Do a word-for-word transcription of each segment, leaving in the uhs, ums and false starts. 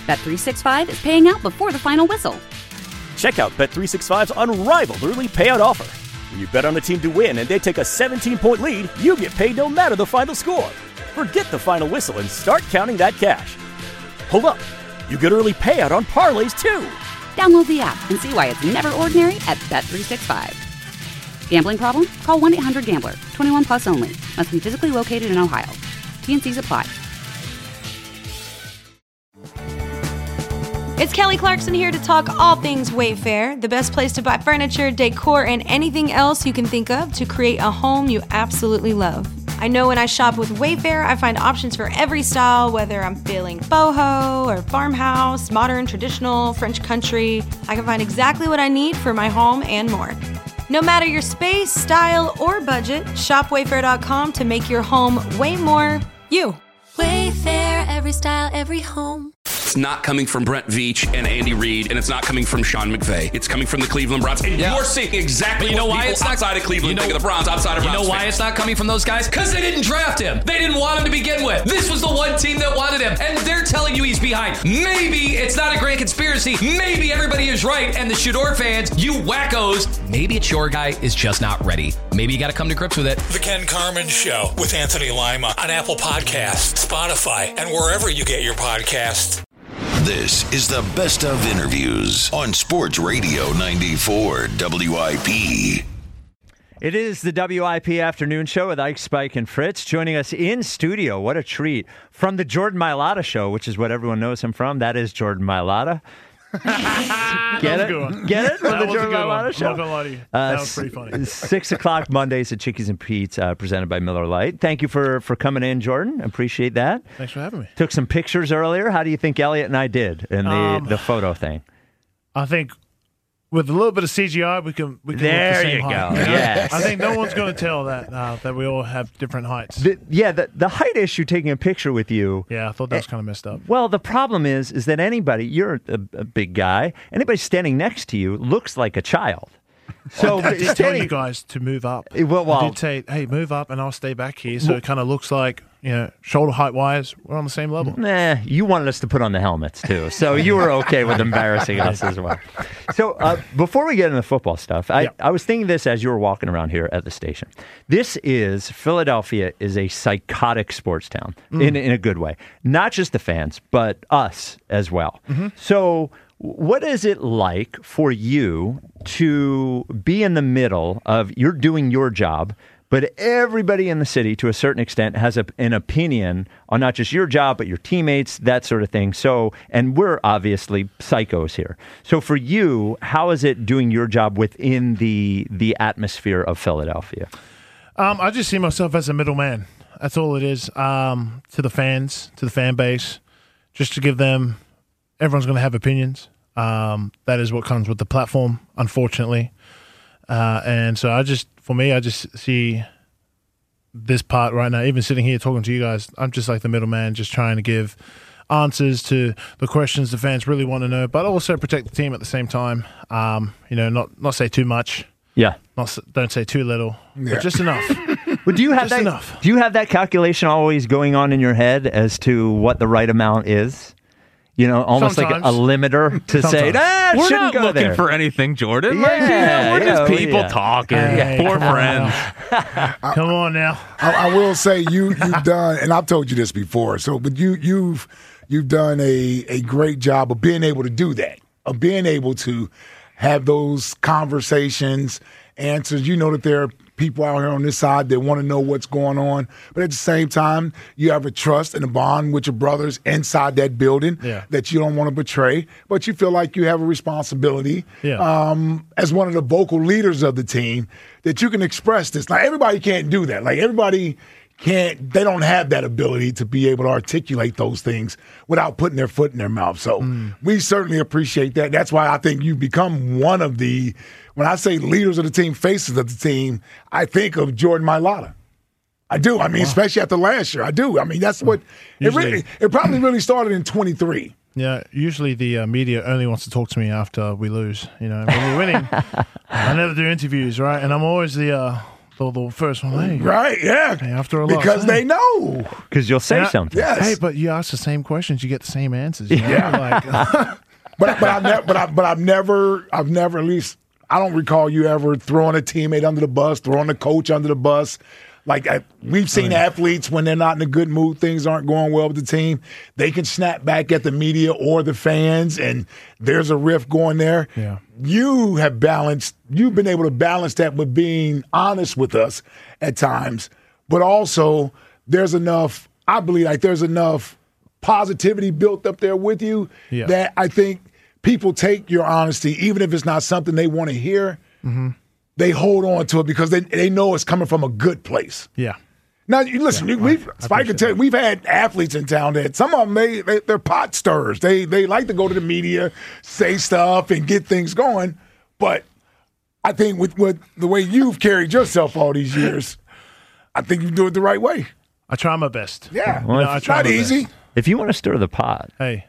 Bet three sixty-five is paying out before the final whistle. Check out Bet three sixty-five's unrivaled early payout offer. When you bet on a team to win and they take a seventeen-point lead, you get paid no matter the final score. Forget the final whistle and start counting that cash. Hold up. You get early payout on parlays, too. Download the app and see why it's never ordinary at Bet three sixty-five. Gambling problem? Call one eight hundred gambler. twenty-one plus only. Must be physically located in Ohio. T and C's apply. It's Kelly Clarkson here to talk all things Wayfair, the best place to buy furniture, decor, and anything else you can think of to create a home you absolutely love. I know when I shop with Wayfair, I find options for every style, whether I'm feeling boho or farmhouse, modern, traditional, French country. I can find exactly what I need for my home and more. No matter your space, style, or budget, shop wayfair dot com to make your home way more you. Wayfair, every style, every home. It's not coming from Brent Veach and Andy Reid, and it's not coming from Sean McVay. It's coming from the Cleveland Browns. And yeah. you're seeing exactly you know what why people it's outside not, of Cleveland you know, think of the Browns, outside of You Browns know why fans. it's not coming from those guys? Because they didn't draft him. They didn't want him to begin with. This was the one team that wanted him, and they're telling you he's behind. Maybe it's not a grand conspiracy. Maybe everybody is right, and the Shador fans, you wackos, maybe it's your guy is just not ready. Maybe you got to come to grips with it. The Ken Carman Show with Anthony Lima on Apple Podcasts, Spotify, and wherever you get your podcasts. This is the best of interviews on Sports Radio ninety-four W I P. It is the W I P Afternoon Show with Ike, Spike, and Fritz. Joining us in studio, what a treat, from the Jordan Mailata Show, which is what everyone knows him from. That is Jordan Mailata. Get it? Get it? From the Jordan Mailata Show. I'm not gonna lie to you. Uh, that was pretty funny. Six o'clock Mondays at Chickies and Pete's, uh, presented by Miller Lite. Thank you for, for coming in, Jordan. Appreciate that. Thanks for having me. Took some pictures earlier. How do you think Elliot and I did in the, um, the photo thing? I think with a little bit of C G I, we can we can there look the same you height. go. Yes. I think no one's going to tell that uh, that we all have different heights. The, yeah, the, the height issue, taking a picture with you. Yeah, I thought that was kind of messed up. Well, the problem is, is that anybody, you're a, a big guy, anybody standing next to you looks like a child. So I did tell you guys to move up. Well, well, I did say, hey, move up, and I'll stay back here, so well, it kind of looks like, you know, shoulder height wise, we're on the same level. Nah, you wanted us to put on the helmets too, so you were okay with embarrassing us as well. So uh, before we get into the football stuff, I, yep. I was thinking this as you were walking around here at the station. This is Philadelphia is a psychotic sports town mm. in in a good way, not just the fans, but us as well. Mm-hmm. So. What is it like for you to be in the middle of, you're doing your job, but everybody in the city, to a certain extent, has a, an opinion on not just your job, but your teammates, that sort of thing. So, and we're obviously psychos here. So for you, how is it doing your job within the the atmosphere of Philadelphia? Um, I just see myself as a middleman. That's all it is, um, to the fans, to the fan base, just to give them, everyone's going to have opinions. Um, that is what comes with the platform, unfortunately. Uh, and so I just, for me, I just see this part right now, even sitting here talking to you guys, I'm just like the middleman, just trying to give answers to the questions the fans really want to know, but also protect the team at the same time. Um, you know, not not say too much. Yeah. Not don't say too little, yeah. but just enough. Well, do you have just that? Enough. Do you have that calculation always going on in your head as to what the right amount is? You know, almost Sometimes. like a, a limiter to say, nah, we're shouldn't not go looking there. for anything, Jordan. Yeah, like, yeah we're yeah, just yeah, people yeah. talking. Hey, Poor come friends. On come on now. I, I will say you you've done, and I've told you this before. So, but you you've you've done a a great job of being able to do that, of being able to have those conversations, answers. You know that there are people out here on this side that want to know what's going on, but at the same time, you have a trust and a bond with your brothers inside that building yeah. that you don't want to betray, but you feel like you have a responsibility yeah. um, as one of the vocal leaders of the team that you can express this. Now, everybody can't do that. Like, everybody can't, they don't have that ability to be able to articulate those things without putting their foot in their mouth. So mm. we certainly appreciate that. That's why I think you become one of the, when I say leaders of the team, faces of the team, I think of Jordan Mailata. I do. I mean, wow. especially after last year. I do. I mean, that's what usually, it really, it probably really started in twenty-three. Yeah, usually the uh, media only wants to talk to me after we lose. You know, when we're winning, I never do interviews, right? And I'm always the uh, the, the first one. Hey, right? Yeah. Hey, after a loss, because hey. they know. Because you'll say Yeah. something. Yes. Hey, but you ask the same questions, you get the same answers. You know? Yeah. Like, But but I've never but I but I've never I've never at least I don't recall you ever throwing a teammate under the bus, throwing a coach under the bus. Like I, we've seen Oh, yeah. athletes when they're not in a good mood, things aren't going well with the team. They can snap back at the media or the fans, and there's a rift going there. Yeah. You have balanced. You've been able to balance that with being honest with us at times, but also there's enough. I believe like there's enough positivity built up there with you Yeah. that I think people take your honesty, even if it's not something they want to hear. Mm-hmm. They hold on to it because they they know it's coming from a good place. yeah. Now, you listen, Yeah, we've I- I Spike can tell you, we've had athletes in town that some of them they, they they're pot stirrers. They they like to go to the media, say stuff, and get things going. But I think with, with the way you've carried yourself all these years, I think you do it the right way. I try my best. Yeah, You know, I it's try not my easy. best. If you want to stir the pot, Hey.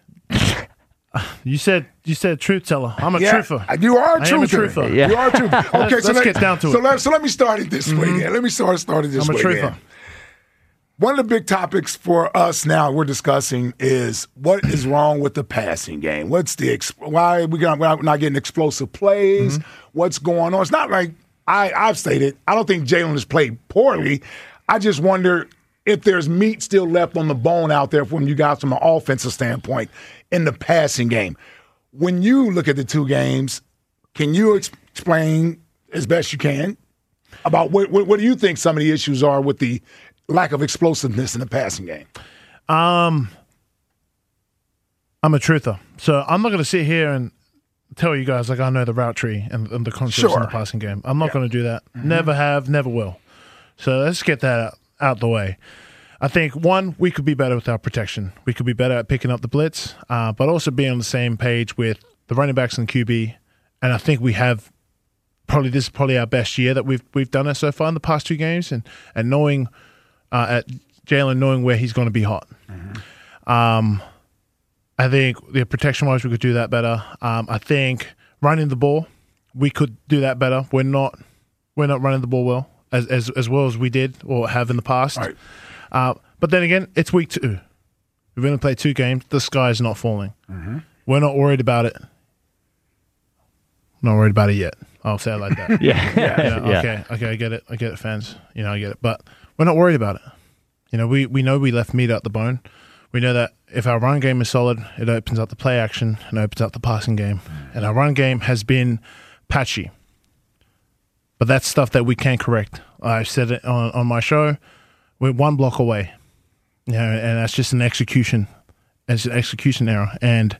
You said you said truth teller. I'm a Yeah, truther. you are a I am a truther. truther. Yeah. You are a truther. Okay, Let's so let, get down to so it. Let, so let me start it this way. Mhm. Then. Let me start start it this I'm a way. truther. then. One of the big topics for us now we're discussing is what is wrong with the passing game. What's the ex- why are we got, we're not getting explosive plays? Mm-hmm. What's going on? It's not like I, I've stated. I don't think Jalen has played poorly. I just wonder if there's meat still left on the bone out there from you guys from an offensive standpoint in the passing game. When you look at the two games, can you ex- explain as best you can about what, what what do you think some of the issues are with the lack of explosiveness in the passing game? Um, I'm a truther, so I'm not going to sit here and tell you guys like I know the route tree and, and the concepts in Sure. the passing game. I'm not going to do that. Never have, never will. So let's get that out, out the way. I think, one, we could be better with our protection. We could be better at picking up the blitz, uh, but also be on the same page with the running backs and Q B. And I think we have probably this is probably our best year that we've we've done it so far in the past two games, and and knowing uh, at Jalen knowing where he's going to be hot. Um, I think the protection wise we could do that better. Um, I think running the ball we could do that better. We're not we're not running the ball well as as as well as we did or have in the past. Right. Uh, but then again, it's week two. We've only played two games. The sky is not falling. Mm-hmm. We're not worried about it. Not worried about it yet. I'll say it like that. Yeah. You know, Yeah. Okay. Okay. I get it. I get it, fans. You know, I get it. But we're not worried about it. You know, we, we know we left meat out the bone. We know that if our run game is solid, it opens up the play action and opens up the passing game. And our run game has been patchy. But that's stuff that we can correct. I said it on, on my show. We're one block away. You know, and that's just an execution. It's an execution error. And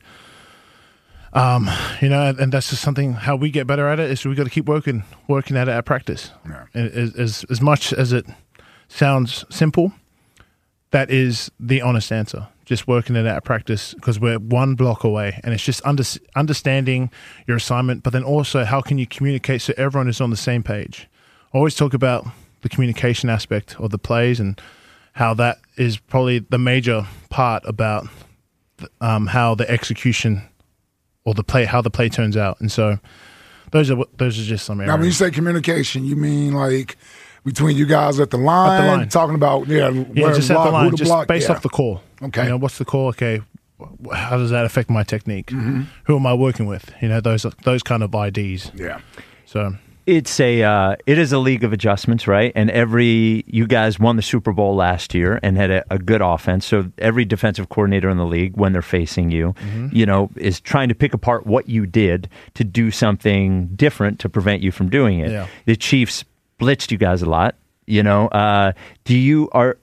um, you know, and that's just something how we get better at it is we got to keep working working at it at practice. Yeah. And As, as as much as it sounds simple, that is the honest answer. Just working it at practice because we're one block away, and it's just under, understanding your assignment, but then also how can you communicate so everyone is on the same page. I always talk about the communication aspect of the plays and how that is probably the major part about um, how the execution or the play, how the play turns out. And so those are those are just some areas. Now, when you say communication, you mean like between you guys at the line, At the line. talking about yeah, Yeah, where just to at block, the line, who to just block, based yeah. off the call. Okay. You know, what's the call? Okay, wh- how does that affect my technique? Mm-hmm. Who am I working with? You know, those those kind of I Ds. Yeah. So It's a uh, it is a league of adjustments, right? And every you guys won the Super Bowl last year and had a, a good offense. So every defensive coordinator in the league, when they're facing you, Mm-hmm. you know, is trying to pick apart what you did to do something different to prevent you from doing it. Yeah. The Chiefs blitzed you guys a lot. You know, uh, do you are?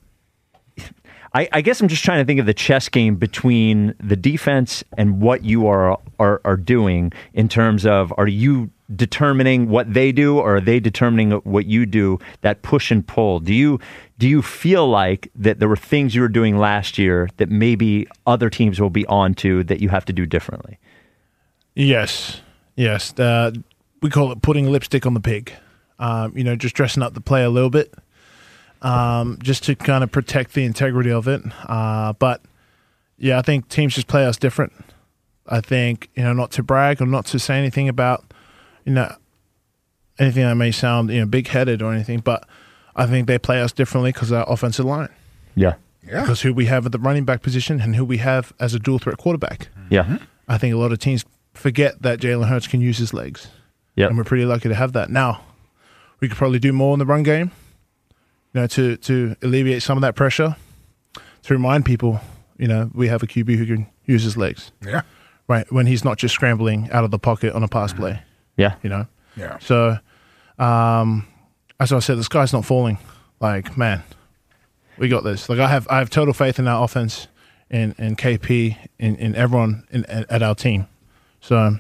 I, I guess I'm just trying to think of the chess game between the defense and what you are are, are doing in terms of are you determining what they do or are they determining what you do, that push and pull? Do you do you feel like that there were things you were doing last year that maybe other teams will be on to that you have to do differently? yes, yes, uh, we call it putting lipstick on the pig. Um, you know, just dressing up the play a little bit, um, just to kind of protect the integrity of it. Uh, but yeah, I think teams just play us different. I think, you know, not to brag or not to say anything about, you know, anything that may sound you know big-headed or anything, but I think they play us differently because of our offensive line. Yeah. Yeah. Because who we have at the running back position and who we have as a dual-threat quarterback. Yeah. I think a lot of teams forget that Jalen Hurts can use his legs. Yeah. And we're pretty lucky to have that. Now, we could probably do more in the run game, you know, to, to alleviate some of that pressure, to remind people, you know, we have a Q B who can use his legs. Yeah. Right. When he's not just scrambling out of the pocket on a pass play. Yeah. You know? Yeah. So, um, as I said, the sky's not falling. Like, man, we got this. Like, I have I have total faith in our offense, in, in K P, in, in everyone in, at our team. So,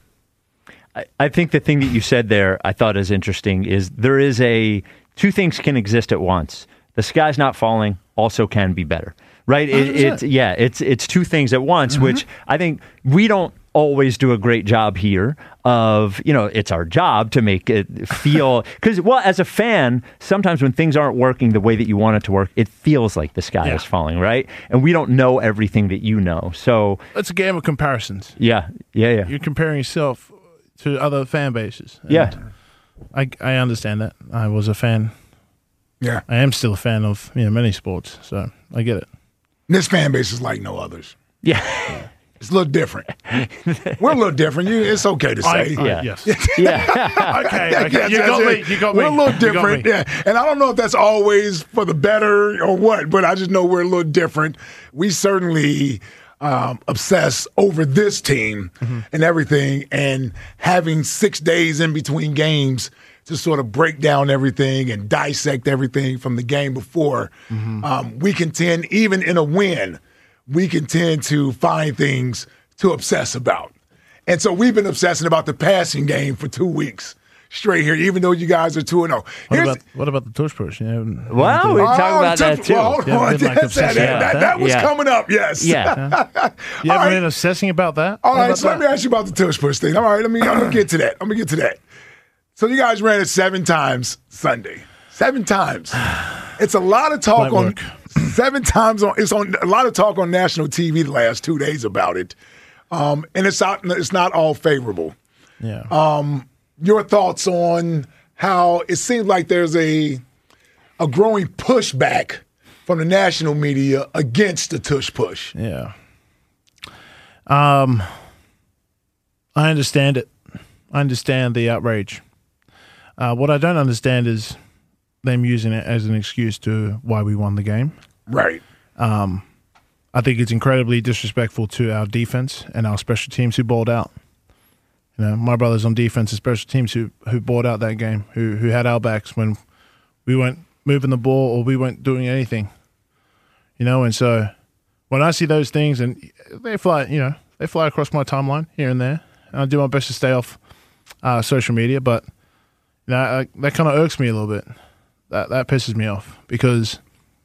I, I think the thing that you said there I thought is interesting is there is a two things can exist at once. The sky's not falling also can be better, right? It, it's yeah, it's it's two things at once, mm-hmm. which I think we don't always do a great job here of, you know, it's our job to make it feel, because, well, as a fan, sometimes when things aren't working the way that you want it to work, it feels like the sky yeah. is falling, right? And we don't know everything that you know. So it's a game of comparisons. Yeah, yeah, yeah. You're comparing yourself to other fan bases. And yeah. I, I understand that. I was a fan. Yeah. I am still a fan of, you know, many sports, so I get it. This fan base is like no others. Yeah. It's a little different. We're a little different. You, it's okay to say. I, I, yeah. Yes. yeah. okay. okay. You got me. You got me. We're a little different. Yeah. And I don't know if that's always for the better or what, but I just know we're a little different. We certainly um, obsess over this team mm-hmm. and everything, and having six days in between games to sort of break down everything and dissect everything from the game before. Mm-hmm. Um, we can tend, even in a win, we can tend to find things to obsess about. And so we've been obsessing about the passing game for two weeks straight here, even though you guys are two and oh. What about, what about the tush push? Yeah. Well, we talk about tush, that too. Well, hold on. Like Yes, that, yeah. that, that was yeah. coming up, yes. Yeah. You ever right. been obsessing about that? All right, about so that? let me ask you about the tush push thing. All right, let me, I'm going to get to that. I'm going to get to that. So you guys ran it seven times Sunday. Seven times. It's a lot of talk Light on work. seven times on. It's on a lot of talk on national T V the last two days about it, um, and it's not. It's not all favorable. Yeah. Um, your thoughts on how it seems like there's a a growing pushback from the national media against the tush push. Yeah. Um, I understand it. I understand the outrage. Uh, what I don't understand is them using it as an excuse to why we won the game. Right. Um, I think it's incredibly disrespectful to our defense and our special teams who balled out. You know, my brothers on defense and special teams who who balled out that game, who who had our backs when we weren't moving the ball or we weren't doing anything. You know, and so when I see those things, and they fly, you know, they fly across my timeline here and there, and I do my best to stay off uh, social media, but you know, I, that kind of irks me a little bit. That that pisses me off because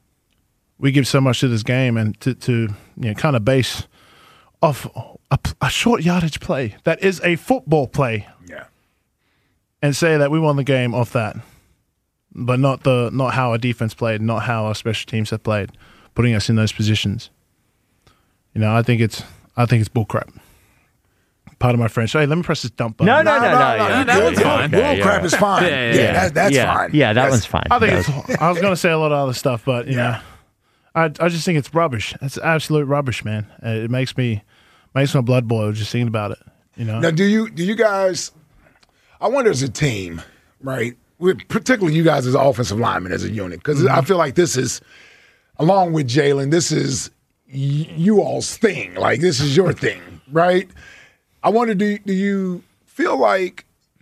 we give so much to this game, and to, to you know kind of base off a, a short yardage play that is a football play, yeah, and say that we won the game off that, but not the not how our defense played, not how our special teams have played, putting us in those positions. You know, I think it's I think it's bullcrap. Part of my French. Hey, let me press this dump button. No, no, no, no. no, no, yeah. that one's fine. Bull Okay, crap yeah. is fine. Yeah, Yeah, yeah, yeah. that, that's yeah. fine. Yeah, that That's- one's fine. I think That it's. I was going to say a lot of other stuff, but you Yeah. know, I I just think it's rubbish. It's absolute rubbish, man. Uh, It makes me makes my blood boil just thinking about it. You know. Now, do you do you guys? I wonder as a team, right? With particularly you guys as offensive linemen as a unit, because Mm-hmm. I feel like this is, along with Jalen, this is y- you all's thing. Like this is your thing, right? I wonder, do do you feel like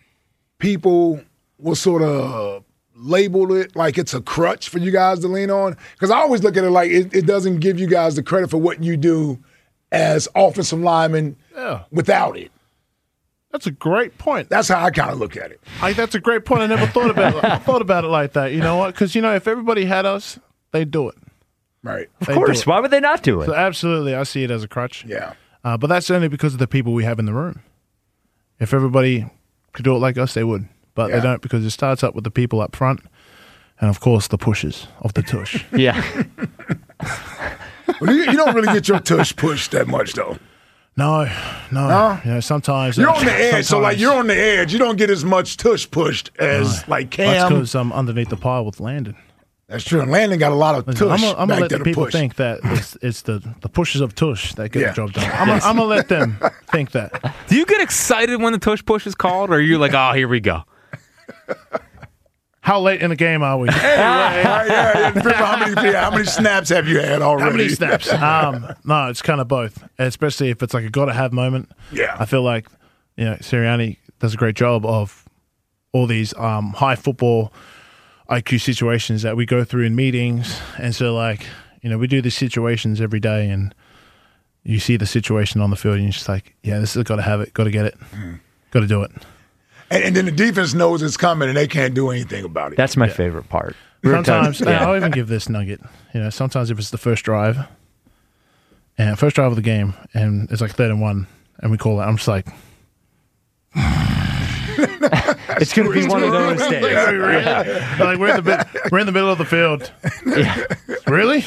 people will sort of label it like it's a crutch for you guys to lean on? Because I always look at it like it, it doesn't give you guys the credit for what you do as offensive linemen Yeah. without it. That's a great point. That's how I kind of look at it. I, that's a great point. I never thought about it. thought about it like that. You know what? Because you know, if everybody had us, they'd do it. Right. Of course. Why would they not do it? So absolutely, I see it as a crutch. Yeah. Uh, but that's only because of the people we have in the room. If everybody could do it like us, they would. But Yeah. they don't, because it starts up with the people up front, and of course the pushers of the tush. Yeah. Well, you, you don't really get your tush pushed that much, though. No, no. No? You know, sometimes You're uh, on the edge, so like sometimes- you're on the edge. You don't get as much tush pushed as like That's Cam. because I'm underneath the pile with Landon. That's true. And Landon got a lot of tush Listen, I'm gonna I'm back gonna let there the to people push. think that it's, it's the, the pushes of tush that get Yeah. the job done. I'm gonna I'm gonna let them think that. Do you get excited when the tush push is called, or are you like, oh, here we go? How late in the game are we? Anyway, yeah, yeah, yeah. How many, yeah, how many snaps have you had already? How many snaps? Um, no, it's kind of both, especially if it's like a got-to-have moment. Yeah. I feel like, you know, Sirianni does a great job of all these um, high football I Q situations that we go through in meetings. And so, like, you know, we do these situations every day, and you see the situation on the field, and you're just like, yeah, this has got to have it, got to get it, Mm. got to do it. And, and then the defense knows it's coming, and they can't do anything about it. That's my favorite part. We were Sometimes, talking- yeah. I'll even give this nugget. You know, sometimes if it's the first drive, and first drive of the game, and it's like third and one, and we call it, I'm just like, it's going to be one of those days. Like, really? Like, we're in the bit, we're in the middle of the field. Yeah. Really?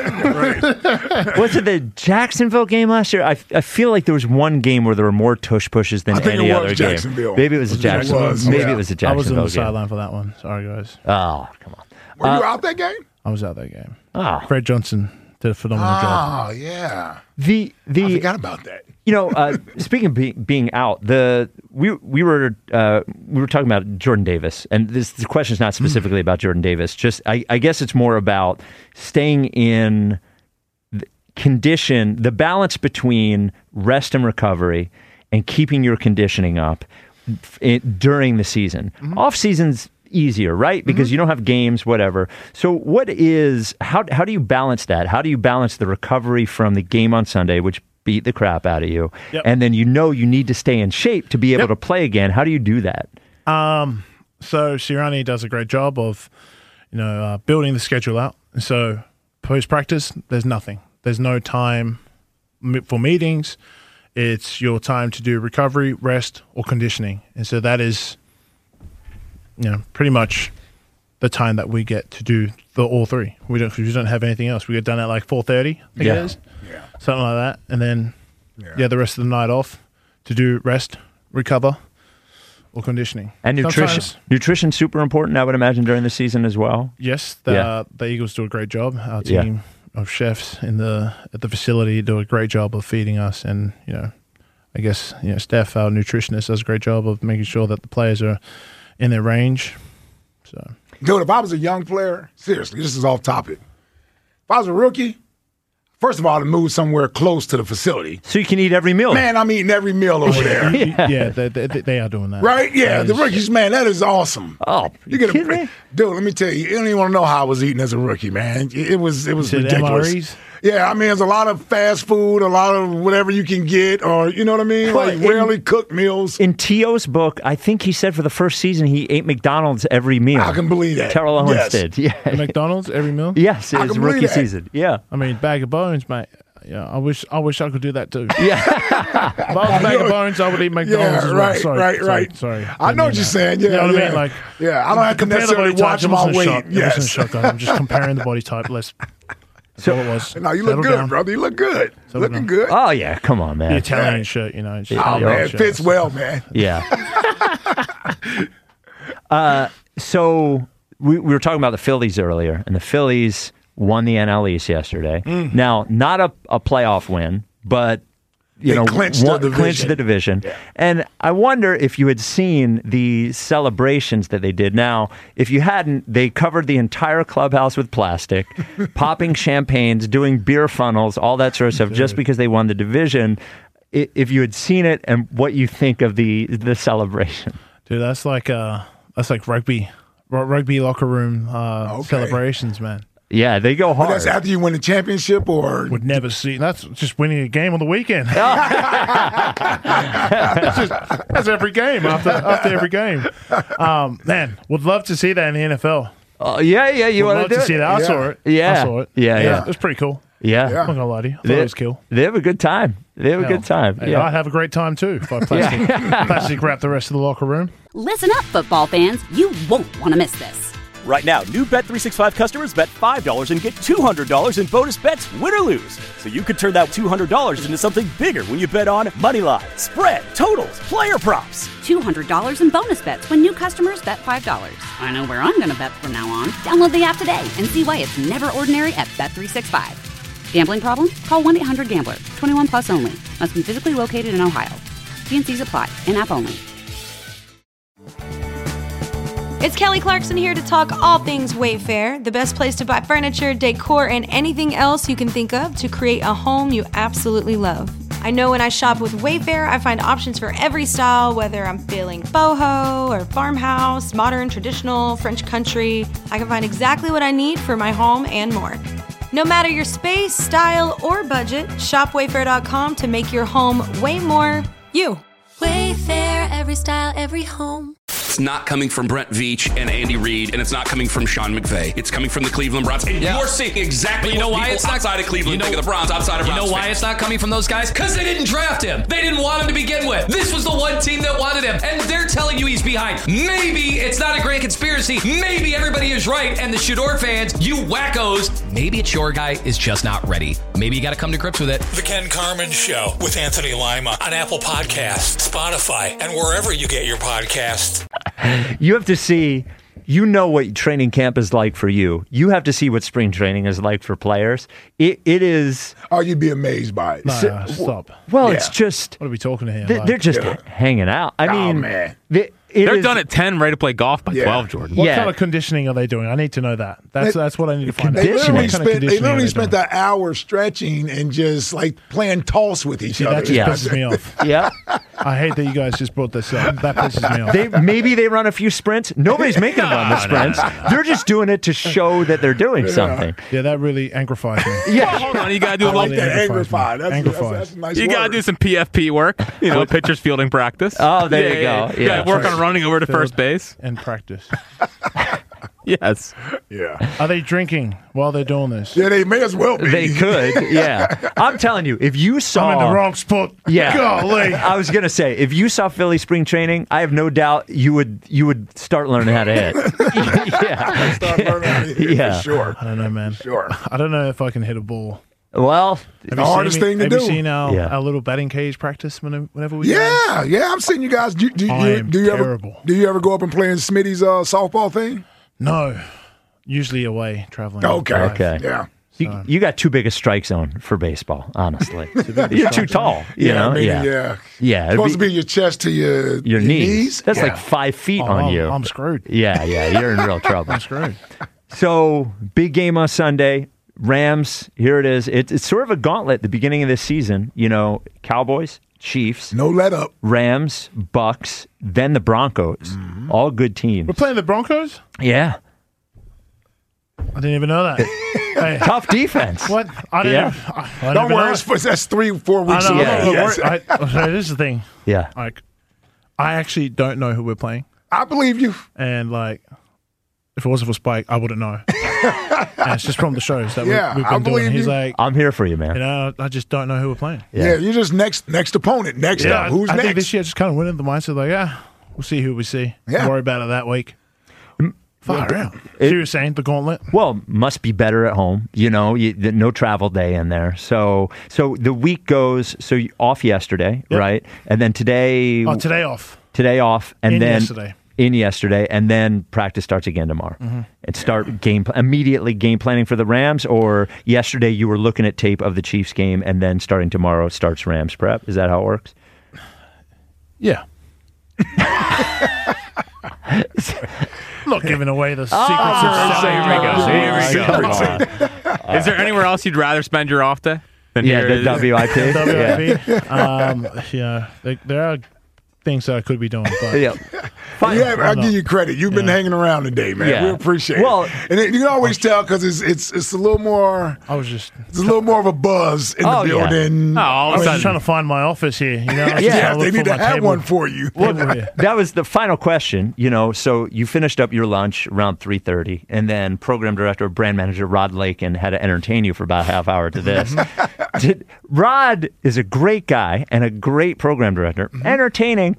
Was it the Jacksonville game last year? I, I feel like there was one game where there were more tush pushes than I think any it was other Jacksonville. game. Maybe it was a Was it Jacksonville. was, Maybe yeah. it was a I was on Jacksonville the game. sideline for that one. Sorry, guys. Oh, come on. Were Uh, you out that game? I was out that game. Oh. Fred Johnson did a phenomenal job. Oh, yeah. The the I forgot about that. You know, uh, speaking of be, being out, the we we were uh, we were talking about Jordan Davis, and this the question is not specifically about Jordan Davis. Just I, I guess it's more about staying in the condition, the balance between rest and recovery, and keeping your conditioning up it, during the season. Mm-hmm. Off season's easier, right? Because mm-hmm. you don't have games, whatever. So what is how how do you balance that? How do you balance the recovery from the game on Sunday, which beat the crap out of you, yep. and then you know you need to stay in shape to be able yep. to play again? How do you do that? Um, so Sirianni does a great job of, you know, uh, building the schedule out. And so post practice, there's nothing. There's no time for meetings. It's your time to do recovery, rest, or conditioning. And so that is, you know, pretty much the time that we get to do the all three. We don't, we don't have anything else. We get done at like four thirty, I think yeah. it is. Yeah. Something like that. And then, yeah. yeah, the rest of the night off to do rest, recover, or conditioning. And nutrition. Sometimes, nutrition super important, I would imagine, during the season as well. Yes. The, yeah. uh, the Eagles do a great job. Our team yeah. of chefs in the at the facility do a great job of feeding us. And, you know, I guess, you know, Steph, our nutritionist, does a great job of making sure that the players are in their range. So, dude, if I was a young player, seriously, this is off topic. If I was a rookie, first of all, to move somewhere close to the facility. So you can eat every meal. Man, I'm eating every meal over there. yeah, yeah they, they, they are doing that. Right? Yeah, that the is, rookies, man, that is awesome. Oh, you get a dude. Let me tell you, you don't even want to know how I was eating as a rookie, man. It was it was ridiculous. M R Es? Yeah, I mean, there's a lot of fast food, a lot of whatever you can get, or you know what I mean, like in, rarely cooked meals. In T O's book, I think he said for the first season he ate McDonald's every meal. I can believe that. Terrell Owens yes. did. Yeah, McDonald's every meal. Yes, his rookie that. season. Yeah, I mean, bag of bones, mate. Yeah, I wish I wish I could do that too. Yeah, if I was a bag of bones, I would eat McDonald's. Yeah, as well. right, sorry, right, sorry, right. Sorry, I know what you're that. saying. Yeah, you know what yeah. I mean. Like, yeah, I don't have to necessarily watch my weight. Shot. Yes, it wasn't a shotgun. I'm just comparing the body type. Let's. That's so, all it was. No, you look Settle good, down. brother. You look good. Settle Looking down. good. Oh yeah, come on, man. The Italian Yeah. shirt, you know. Just Oh man, it fits well, man. Yeah. uh, so we, we were talking about the Phillies earlier, and the Phillies won the N L East yesterday. Mm. Now, not a, a playoff win, but you they know, clinched won, the division. clinched the division. Yeah. And I wonder if you had seen the celebrations that they did. Now, if you hadn't, they covered the entire clubhouse with plastic, popping champagnes, doing beer funnels, all that sort of stuff, just because they won the division. If you had seen it and what you think of the the celebration. Dude, that's like uh, that's like rugby, rugby locker room uh, Okay. celebrations, man. Yeah, they go hard. But that's after you win the championship, or Would never see. That's just winning a game on the weekend. that's, just, that's every game after after every game. Um, man, would love to see that in the N F L. Uh, yeah, yeah, you would want love to do to it? see that. I yeah. saw it. Yeah, I saw it. Yeah, yeah, yeah. It was pretty cool. Yeah, Yeah. I'm not gonna lie to you. I thought They, it was cool. they have a good time. They have a Hell, good time. hey, Yeah. I'd have a great time too if I plastic, plastic wrap the rest of the locker room. Listen up, football fans. You won't want to miss this. Right now, new Bet three sixty-five customers bet five dollars and get two hundred dollars in bonus bets, win or lose. So you could turn that two hundred dollars into something bigger when you bet on money line, spread, totals, player props. two hundred dollars in bonus bets when new customers bet five dollars. I know where I'm going to bet from now on. Download the app today and see why it's never ordinary at Bet three sixty-five. Gambling problem? Call one eight hundred gambler. twenty-one plus only. Must be physically located in Ohio. T N Cs apply. In-app only. It's Kelly Clarkson here to talk all things Wayfair, the best place to buy furniture, decor, and anything else you can think of to create a home you absolutely love. I know when I shop with Wayfair, I find options for every style, whether I'm feeling boho or farmhouse, modern, traditional, French country. I can find exactly what I need for my home and more. No matter your space, style, or budget, shop wayfair dot com to make your home way more you. Wayfair, every style, every home. It's not coming from Brent Veach and Andy Reid, and it's not coming from Sean McVay. It's coming from the Cleveland Browns. And Yeah. you're seeing exactly But you know what why people it's not- outside of Cleveland you know- think of the Browns, outside of You Browns know why fans. it's not coming from those guys? Because they didn't draft him. They didn't want him to begin with. This was the one team that wanted him, and they're telling you he's behind. Maybe it's not a grand conspiracy. Maybe everybody is right, and the Shador fans, you wackos, maybe it's your guy is just not ready. Maybe you got to come to grips with it. The Ken Carmen Show with Anthony Lima on Apple Podcasts, Spotify, and wherever you get your podcasts. You have to see, you know what training camp is like for you. You have to see what spring training is like for players. It It is... Oh, you'd be amazed by it. Nah, So- nah, stop. Well, Yeah. it's just... What are we talking here? They, Like- they're just Yeah. hanging out. I Oh, mean... man. They, it They're is- done at ten, ready to play golf by Yeah. twelve, Jordan. What Yeah. kind of conditioning are they doing? I need to know that. That's They- that's what I need to find out. They Conditioning. literally What kind of spent, they conditioning are literally they spent doing? that hour stretching and just like playing toss with each See, other. that just Yeah. pisses me off. Yeah. I hate that you guys just brought this up. That pisses me off. They maybe they run a few sprints. Nobody's making them run the sprints. They're just doing it to show that they're doing something. yeah, that really angrifies me. Yeah. Hold on, you got to do I a like little. that Angrifies angrified. me. That's, that's, Angrifies. that's a nice You word. got to do some P F P work, you know, pitcher's fielding practice. Oh, there you Yeah, go. You got Yeah. to work on running over to first base. And practice. Yes. Yeah. Are they drinking while they're doing this? Yeah, they may as well be. They could. Yeah. I'm telling you, if you saw... I'm in the wrong spot. Yeah. Golly. I was gonna say, if you saw Philly spring training, I have no doubt you would you would start learning how to hit. yeah. Start learning how to hit, Yeah. for sure. I don't know, man. Sure. I don't know if I can hit a ball. Well, Have The you hardest seen me- thing to have do. you seen our, Yeah. our little batting cage practice whenever, whenever we go? Yeah, yeah. I'm seeing you guys. Do, do, I you, am do you ever terrible. do you ever go up and play in Smitty's uh, softball thing? No. Usually away, traveling. Okay. Drive. Okay. Yeah. you, you got too big a strike zone for baseball. Honestly, you're too tall. You Yeah, know. I mean, yeah. yeah. Yeah. it'd Supposed be- to be your chest to your your knees. That's Yeah. like five feet Oh, on I'm, you. I'm screwed. Yeah, yeah. You're in real trouble. I'm screwed. So, big game on Sunday. Rams, here it is. It, it's sort of a gauntlet at the beginning of this season. You know, Cowboys, Chiefs, no let up. Rams, Bucks, then the Broncos. Mm-hmm. All good teams. We're playing the Broncos? Yeah. I didn't even know that. Hey, Tough defense. what? I didn't. Yeah. Even, I, I didn't Don't even worry, know it's, that. that's three, four I weeks know. away. Yeah. I'm not Yes. worried. I, so this is the thing. Yeah. Like, I actually don't know who we're playing, I believe you. and like, if it wasn't for Spike, I wouldn't know. And it's just from the shows that Yeah, we, we've I been doing. believe He's you. like, I'm here for you, man. you know, I just don't know who we're playing. Yeah, Yeah. you're just next next opponent. Next Yeah, up. Who's I next? think this year just kind of went in the mindset like, ah, we'll see who we see. Yeah. Don't worry about it that week. Far out. It- So you were saying the gauntlet? Well, must be better at home. You know, you, the, no travel day in there. So, so the week goes. So you, off yesterday, Yep. right? And then today, Oh, today off. today off, and In then yesterday. in yesterday, and then practice starts again tomorrow. Mm-hmm. And start game immediately game planning for the Rams. Or yesterday you were looking at tape of the Chiefs game, and then starting tomorrow starts Rams prep. Is that how it works? Yeah. I'm not giving away the secrets Oh, of here we go. Here we go. Come on. Is there anywhere else you'd rather spend your off day? Than Yeah, here? the W I P. W Yeah. I P. Um, yeah, there, there are things that I could be doing, but Yeah. Fine. Yeah, I'll no. give you credit. You've been Yeah. hanging around today, man. Yeah. We appreciate Well- it. And it, you can always tell because it's it's it's a little more I was just it's a little more of a buzz in Oh, the yeah. building. Oh, all I of was a just trying sudden. to find my office here. You know, I was just Yeah, trying to they look need for to my have table. one for you. Table here. That was the final question, you know. So you finished up your lunch around three thirty, and then program director, brand manager Rod Lakin had to entertain you for about a half hour to this. Did, Rod is a great guy and a great program director. Entertaining, meh.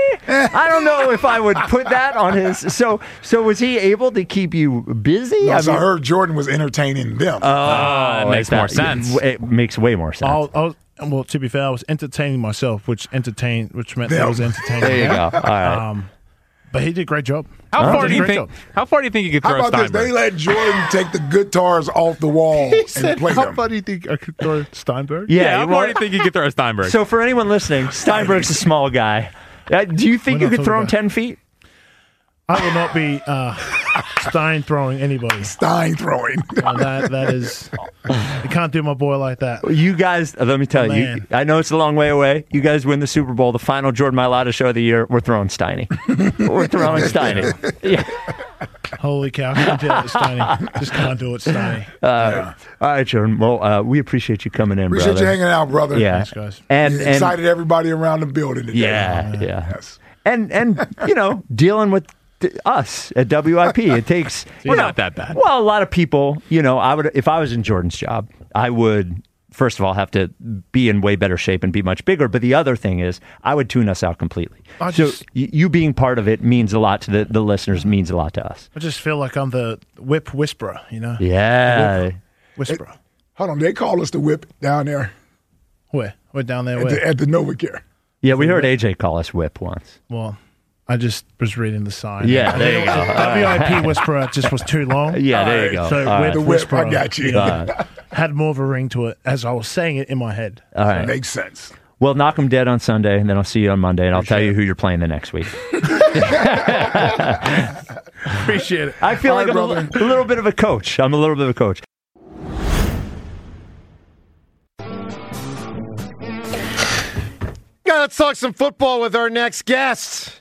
I don't know if I would put that on his. So, so was he able to keep you busy? No, I, so mean, I heard Jordan was entertaining them. Oh, Uh, it makes that- more sense. It makes way more sense. I'll, I'll, well, to be fair, I was entertaining myself, which entertained, which meant that I was entertaining. There you him. go. All right. Um, but he did a great job. How He far did do a you great think? job. How far do you think you could How throw about this? Steinberg? They let Jordan take the guitars off the wall He and said, play "How them. far do you think I could throw Steinberg?" Yeah, Yeah, how well, far do you think you could throw Steinberg? So for anyone listening, Steinberg's a small guy. Uh, do you think We're you not could throw him talking ten feet? I will not be uh, Stein throwing anybody. Stein throwing. Uh, that that is, you can't do my boy like that. You guys, uh, let me tell you, Man. I know it's a long way away. You guys win the Super Bowl, the final Jordan Mailata show of the year. We're throwing Steiny. We're throwing Steiny. Yeah. Holy cow! Can't do it, Steiny. Just can't do it, Steiny. Uh, All right, Jordan. Well, uh, we appreciate you coming in, Appreciate brother. you hanging out, brother. Yeah, Thanks, guys. and, You and excited everybody around the building today. yeah, yeah, Yes. and and you know, dealing with th- us at W I P, it takes. We're you know, not that bad. Well, a lot of people, you know, I would if I was in Jordan's job, I would. First of all, have to be in way better shape and be much bigger. But the other thing is, I would tune us out completely. I so just- y- you being part of it means a lot to the, the listeners, means a lot to us. I just feel like I'm the whip whisperer, you know? Yeah. Whisperer. Hold on, they call us the whip down there Where? We're down there. at Where? the, at the NovaCare. Yeah, we heard A J call us whip once. Well, I just was reading the sign. Yeah, there you go. W I P whisperer just was too long. Yeah, there you go. So All whip right. The whip, whisperer, I got you. know, had more of a ring to it as I was saying it in my head. All right. Makes sense. Well, knock them dead on Sunday, and then I'll see you on Monday, and I'll tell you who you're playing the next week. Appreciate it. I feel All like right, I'm a, brother. li- a little bit of a coach. I'm a little bit of a coach. Yeah, let's talk some football with our next guest.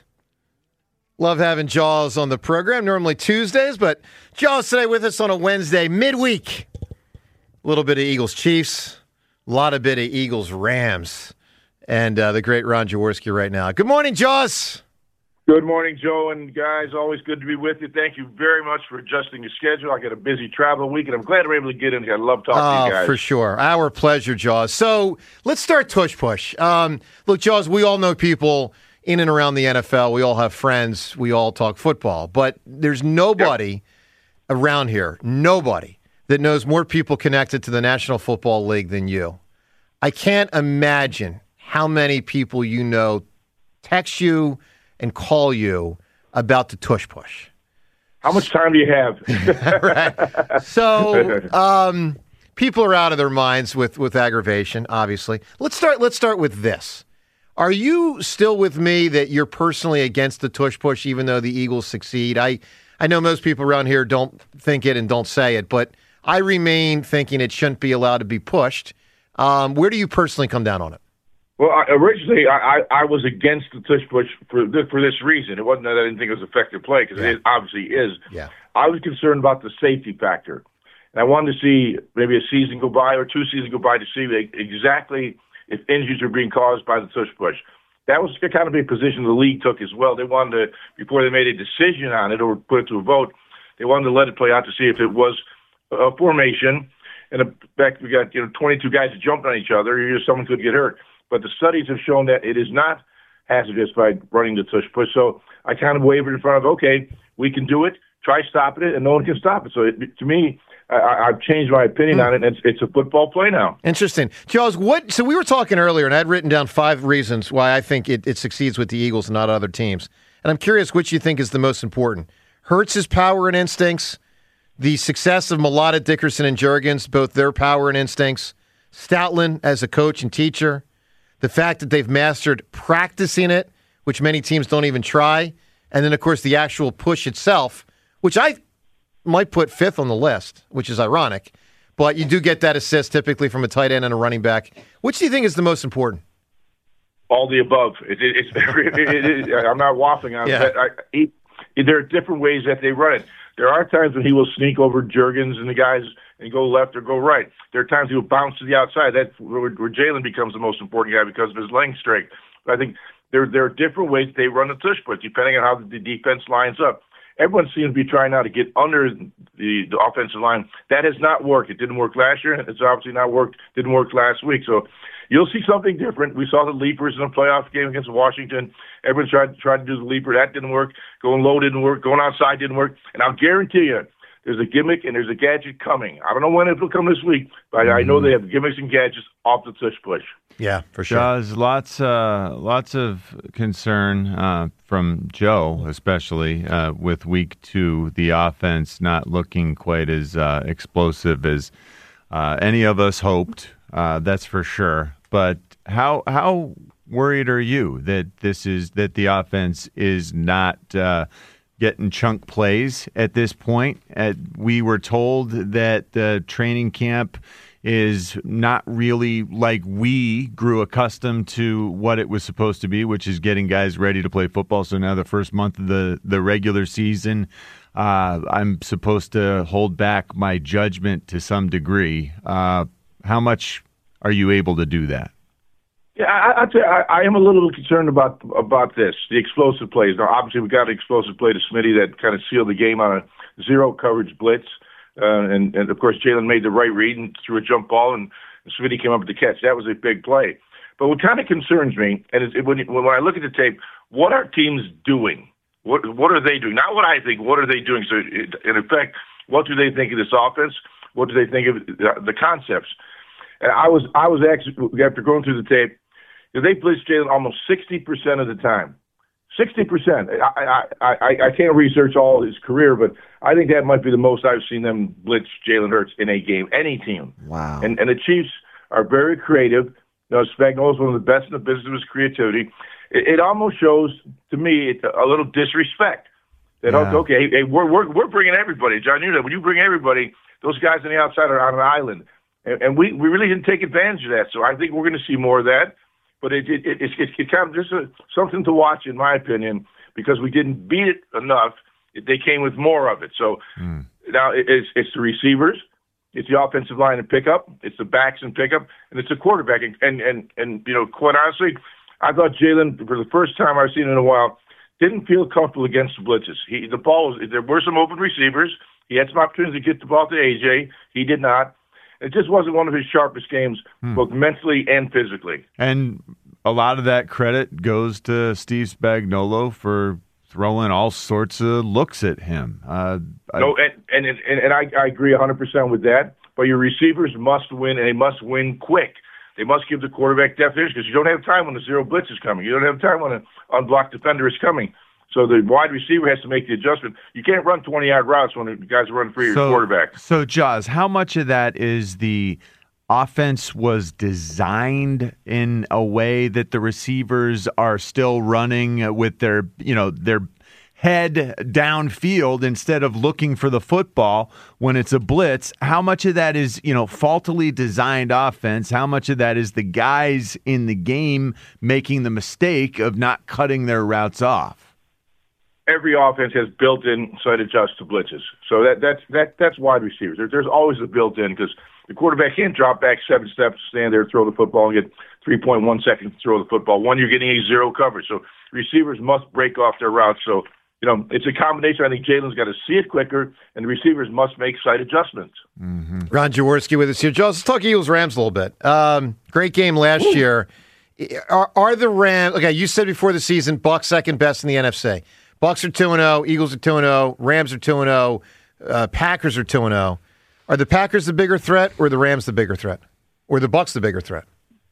Love having Jaws on the program. Normally Tuesdays, but Jaws today with us on a Wednesday, midweek. A little bit of Eagles Chiefs, a lot of bit of Eagles Rams, and uh, the great Ron Jaworski right now. Good morning, Jaws. Good morning, Joe and guys. Always good to be with you. Thank you very much for adjusting your schedule. I got a busy travel week, and I'm glad I'm able to get in. I love talking to you guys. Oh, for sure. Our pleasure, Jaws. So let's start tush push. Um, look, Jaws, we all know people in and around the N F L. We all have friends. We all talk football. But there's nobody yep. around here, nobody, that knows more people connected to the National Football League than you. I can't imagine how many people you know text you and call you about the tush push. How much time do you have? Right. So um, people are out of their minds with, with aggravation, obviously. Let's start let's start with this. Are you still with me that you're personally against the tush push even though the Eagles succeed? I, I know most people around here don't think it and don't say it, but I remain thinking it shouldn't be allowed to be pushed. Um, where do you personally come down on it? Well, I, originally, I, I, I was against the tush push for this, for this reason. It wasn't that I didn't think it was effective play, because yeah. it obviously is. Yeah. I was concerned about the safety factor. And I wanted to see maybe a season go by or two seasons go by to see exactly if injuries are being caused by the tush push. That was kind of a position the league took as well. They wanted to, before they made a decision on it or put it to a vote, they wanted to let it play out to see if it was a formation. And in fact, we got you know twenty-two guys jumping on each other. Or someone could get hurt. But the studies have shown that it is not hazardous by running the tush push. So I kind of wavered in front of, okay, we can do it. Try stopping it, and no one can stop it. So it, to me, I, I've changed my opinion mm. on it, and it's, it's a football play now. Interesting. Jaws, what? So we were talking earlier, and I had written down five reasons why I think it, it succeeds with the Eagles and not other teams. And I'm curious which you think is the most important. Hurts' power and instincts, the success of Mailata, Dickerson, and Juergens, both their power and instincts, Stoutland as a coach and teacher, the fact that they've mastered practicing it, which many teams don't even try, and then, of course, the actual push itself, which I might put fifth on the list, which is ironic, but you do get that assist typically from a tight end and a running back. Which do you think is the most important? All the above. It, it, it's it, it, it, I'm not waffling on yeah. it. I, it. There are different ways that they run it. There are times when he will sneak over Juergens and the guys and go left or go right. There are times he will bounce to the outside. That's where, where Jalen becomes the most important guy because of his length strength. But I think there there are different ways they run the tush push depending on how the defense lines up. everyone seems to be trying now to get under the, the offensive line. That has not worked. It didn't work last year. It's obviously not worked. Didn't work last week. So you'll see something different. We saw the leapers in a playoff game against Washington. Everyone tried, tried to do the leaper. That didn't work. Going low didn't work. Going outside didn't work. And I'll guarantee you, there's a gimmick and there's a gadget coming. I don't know when it will come this week, but mm-hmm. I know they have gimmicks and gadgets off the tush push. Yeah, for sure. Does lots, uh, lots of concern uh, from Joe, especially uh, with week two, the offense not looking quite as uh, explosive as uh, any of us hoped. Uh, that's for sure. But how how worried are you that this is that the offense is not uh, getting chunk plays at this point? Uh, we were told that the training camp is not really like we grew accustomed to what it was supposed to be, which is getting guys ready to play football. So now the first month of the, the regular season, uh, I'm supposed to hold back my judgment to some degree. Uh, how much are you able to do that? Yeah, I, I'd say I, I am a little concerned about about this, the explosive plays. Now, obviously, we got an explosive play to Smitty that kind of sealed the game on a zero coverage blitz. Uh, and, and, of course, Jalen made the right read and threw a jump ball, and Smitty came up with the catch. That was a big play. But what kind of concerns me, and it's, it, when, when I look at the tape, what are teams doing? What what are they doing? Not what I think. What are they doing? So, it, in effect, what do they think of this offense? What do they think of the, the concepts? And I was I was actually, after going through the tape, they blitz Jalen almost sixty percent of the time. sixty percent. I, I, I, I can't research all his career, but I think that might be the most I've seen them blitz Jalen Hurts in a game, any team. Wow. And and the Chiefs are very creative. You know, Spagnuolo is one of the best in the business of his creativity. It, it almost shows, to me, a little disrespect. That, yeah. okay, hey, we're, we're, we're bringing everybody. John, you know, when you bring everybody, those guys on the outside are on an island. And, and we, we really didn't take advantage of that. So I think we're going to see more of that. But it, it, it, it, it kind of just a, something to watch, in my opinion, because we didn't beat it enough. It, they came with more of it. So mm. now it, it's, it's the receivers, it's the offensive line and pickup, it's the backs and pickup, and it's the quarterback. And, and, and, and you know, quite honestly, I thought Jalen, for the first time I've seen in a while, didn't feel comfortable against the blitzes. He, the ball was, there were some open receivers. He had some opportunities to get the ball to A J. He did not. It just wasn't one of his sharpest games, hmm. both mentally and physically. And a lot of that credit goes to Steve Spagnuolo for throwing all sorts of looks at him. Uh, no, and and and, and I, I agree one hundred percent with that. But your receivers must win, and they must win quick. They must give the quarterback definition, because you don't have time when the zero blitz is coming. You don't have time when an unblocked defender is coming. So the wide receiver has to make the adjustment. You can't run twenty-yard routes when the guys are running for your so, quarterback. So, Jaws, how much of that is the offense was designed in a way that the receivers are still running with their, you know, their head downfield instead of looking for the football when it's a blitz? How much of that is, you know, faultily designed offense? How much of that is the guys in the game making the mistake of not cutting their routes off? Every offense has built-in side adjust to blitzes. So that that's that that's wide receivers. There, there's always a built-in, because the quarterback can't drop back seven steps, stand there, throw the football, and get three point one seconds to throw the football. One, you're getting a zero coverage. So receivers must break off their routes. So, you know, it's a combination. I think Jalen's got to see it quicker, and the receivers must make side adjustments. Mm-hmm. Ron Jaworski with us here. Joe, let's talk Eagles-Rams a little bit. Um, great game last Ooh. year. Are, are the Rams, okay, you said before the season, Bucs second best in the N F C. Bucs are two and oh, Eagles are two and oh, Rams are two and oh, uh, Packers are two and oh. Are the Packers the bigger threat, or the Rams the bigger threat? Or the Bucs the bigger threat?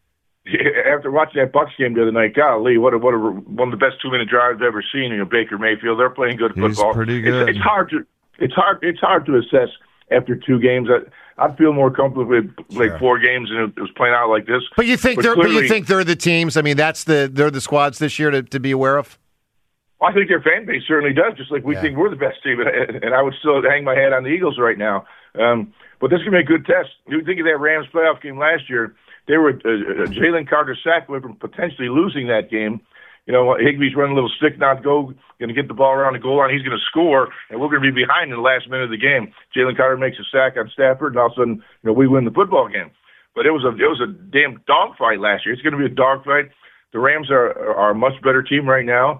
After watching that Bucs game the other night, golly, what a, what a, one of the best two-minute drives I've ever seen. You know, Baker Mayfield, they're playing good football. He's pretty good. It's, it's hard to it's hard it's hard to assess after two games. I, I'd feel more comfortable with like sure. four games and it was playing out like this. But you think but they're clearly, but you think they're the teams? I mean, that's the they're the squads this year to, to be aware of. I think their fan base certainly does, just like we yeah. think we're the best team. And, and I would still hang my hat on the Eagles right now. Um, but this is going to be a good test. You think of that Rams playoff game last year, they were uh, uh, Jalen Carter sack away from potentially losing that game. You know, Higbee's running a little stick, not go, going to get the ball around the goal line. He's going to score, and we're going to be behind in the last minute of the game. Jalen Carter makes a sack on Stafford, and all of a sudden, you know, we win the football game. But it was a it was a damn dogfight last year. It's going to be a dogfight. The Rams are are a much better team right now.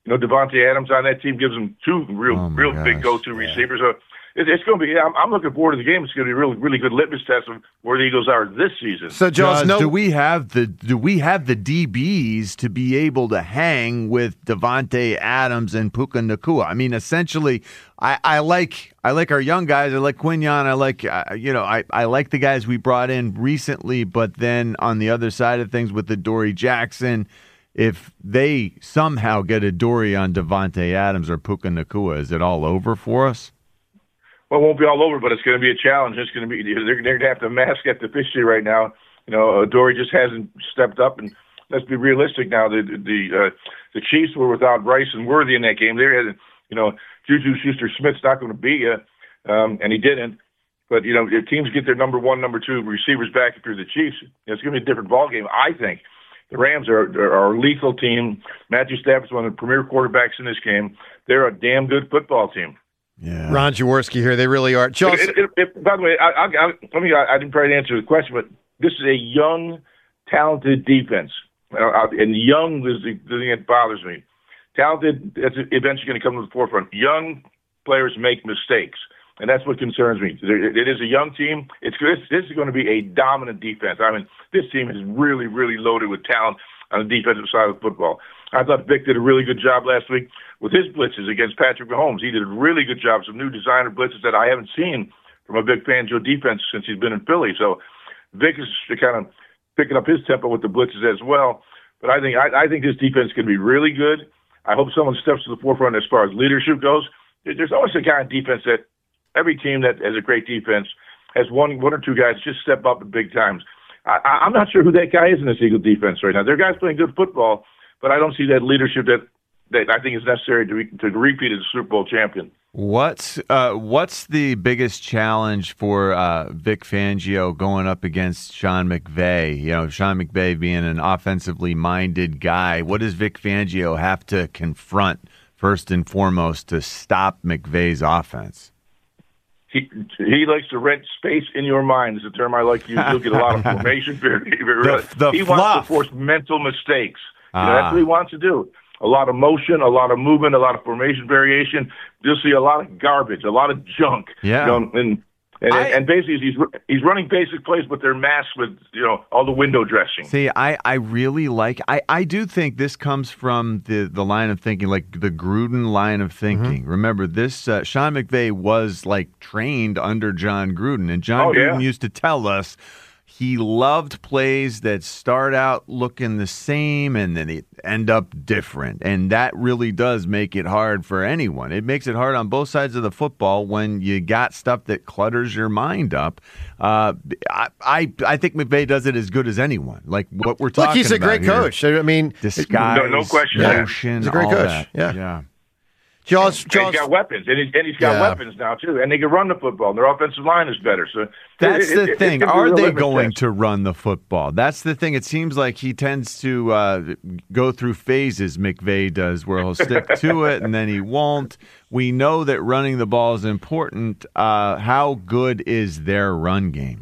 You know, Devontae Adams on that team gives them two real, Oh, my real gosh. big go-to receivers. So it, it's going to be. I'm, I'm looking forward to the game. It's going to be a really, really good litmus test of where the Eagles are this season. So, Jaws, Jaws, no, do we have the do we have the D Bs to be able to hang with Devontae Adams and Puka Nacua? I mean, essentially, I, I like I like our young guys. I like Quinyon. I like uh, you know I, I like the guys we brought in recently. But then on the other side of things with the Dory Jackson, if they somehow get a Dory on Devontae Adams or Puka Nacua, is it all over for us? Well, it won't be all over, but it's going to be a challenge. It's going to be they're, they're going to have to mask at the officially right now. You know, uh, Dory just hasn't stepped up, and let's be realistic now. The the uh, the Chiefs were without Bryce and Worthy in that game. They had, you know, Juju Schuster-Smith's not going to be you, um, and he didn't. But you know, if teams get their number one, number two receivers back through the Chiefs, it's going to be a different ball game. I think the Rams are are a lethal team. Matthew Stafford's one of the premier quarterbacks in this game. They're a damn good football team. Yeah. Ron Jaworski here. They really are. Jaws, It, it, it, by the way, I, I, I, let me. I, I didn't probably answer the question, but this is a young, talented defense, uh, and young is the, the thing that bothers me. Talented, that's eventually going to come to the forefront. Young players make mistakes, and that's what concerns me. It is a young team. It's this, this is going to be a dominant defense. I mean, this team is really, really loaded with talent on the defensive side of football. I thought Vic did a really good job last week with his blitzes against Patrick Mahomes. He did a really good job. Some new designer blitzes that I haven't seen from a Vic Fangio defense since he's been in Philly. So Vic is kind of picking up his tempo with the blitzes as well. But I think I, I think this defense can be really good. I hope someone steps to the forefront as far as leadership goes. There's always a kind of defense that every team that has a great defense has one one or two guys just step up at big times. I, I'm not sure who that guy is in this Eagle defense right now. There are guys playing good football, but I don't see that leadership that, that I think is necessary to, re, to repeat as a Super Bowl champion. What's uh, what's the biggest challenge for uh, Vic Fangio going up against Sean McVay? You know, Sean McVay being an offensively minded guy, what does Vic Fangio have to confront first and foremost to stop McVay's offense? He he likes to rent space in your mind is a term I like to use. You'll get a lot of formation. the, the he fluff. wants to force mental mistakes. You know, Ah. that's what he wants to do. A lot of motion, a lot of movement, a lot of formation variation. You'll see a lot of garbage, a lot of junk. Yeah. You know, and and, I- and basically he's he's running basic plays, but they're masked with you know all the window dressing. See, I, I really like I, I do think this comes from the, the line of thinking, like the Gruden line of thinking. Mm-hmm. Remember, this uh, Sean McVay was like trained under John Gruden, and John Oh, yeah. Gruden used to tell us he loved plays that start out looking the same and then they end up different. And that really does make it hard for anyone. It makes it hard on both sides of the football when you got stuff that clutters your mind up. Uh, I, I I think McVay does it as good as anyone. Like what we're talking about. look, he's a great here. coach. I mean, Disguise, No- no question. motion, He's a great all coach. that. Yeah. yeah. Jaws, And Jaws. he's got weapons, and, he, and he's got Yeah. weapons now too, and they can run the football. And their offensive line is better. So That's it- the it- it- thing. it's a Are real they litmus going test. to run the football? That's the thing. It seems like he tends to uh, go through phases, McVay does, where he'll stick to it and then he won't. We know that running the ball is important. Uh, how good is their run game?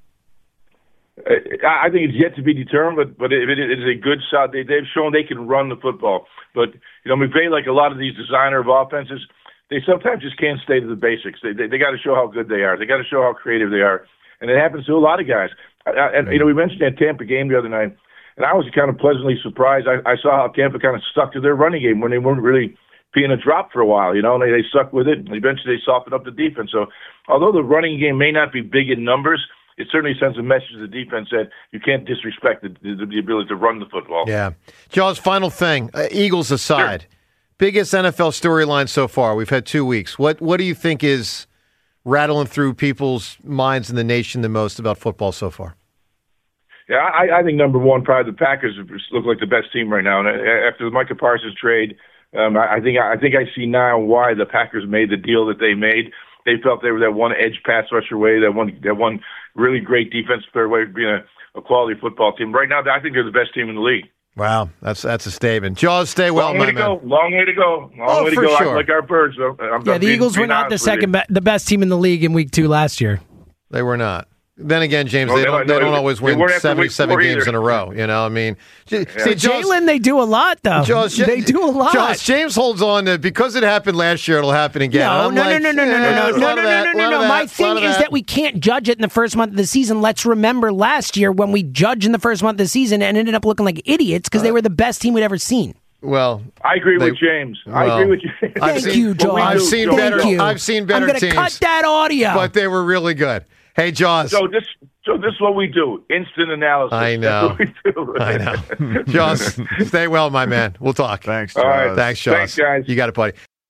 I I think it's yet to be determined, but but it, it is a good shot. They, they've shown they can run the football. But you know, McVay, like a lot of these designer of offenses, they sometimes just can't stay to the basics. They they, they got to show how good they are. They got to show how creative they are, and it happens to a lot of guys. I, I, and you know, we mentioned that Tampa game the other night, and I was kind of pleasantly surprised. I, I saw how Tampa kind of stuck to their running game when they weren't really being a drop for a while. You know, and they they stuck with it. And eventually, they softened up the defense. So, although the running game may not be big in numbers, it certainly sends a message to the defense that you can't disrespect the, the, the ability to run the football. Yeah. Jaws, final thing. Uh, Eagles aside, sure. Biggest N F L storyline so far. We've had two weeks. What What do you think is rattling through people's minds in the nation the most about football so far? Yeah, I, I think number one, probably the Packers look like the best team right now. And after the Micah Parsons trade, um, I, I think I think I see now why the Packers made the deal that they made. They felt they were that one edge pass rusher away, that one that one really great defensive player away from being a, a quality football team. Right now, I think they're the best team in the league. Wow, that's that's a statement. Jaws, stay well, Long my way to man. go. Long way to go. Long Oh, way to for go. sure. I like our birds. I'm, I'm Yeah, the being, Eagles were being not the honest with second you. be- the best team in the league in week two last year. They were not. Then again, James, No, they they don't. don't- They no, don't always they win weren't after week seventy-seven four games either. in a row. You know, I mean, J- Yeah. see, Josh, Jalen, they do a lot, though. Josh, they do a lot. Josh, James holds on to because it happened last year. It'll happen again. No, I'm no, like, no, no, no, no, eh, no, a no, lot no, of no, that, no, lot no, of no. that, My lot thing of is that we can't judge it in the first month of the season. Let's remember last year when we judged in the first month of the season and ended up looking like idiots because they were the best team we'd ever seen. Well, I agree they- with James. I well, agree with you. I've Thank seen- you, Josh. I've do, seen Joe. better. Thank you. I've seen better I'm gonna teams. cut that audio. But they were really good. Hey, Jaws. So this, so this is what we do: instant analysis. I know. That's what we do. I know. Jaws, stay well, my man. We'll talk. Thanks, All right. Jaws. Thanks, Jaws. Thanks, guys. You got it, buddy.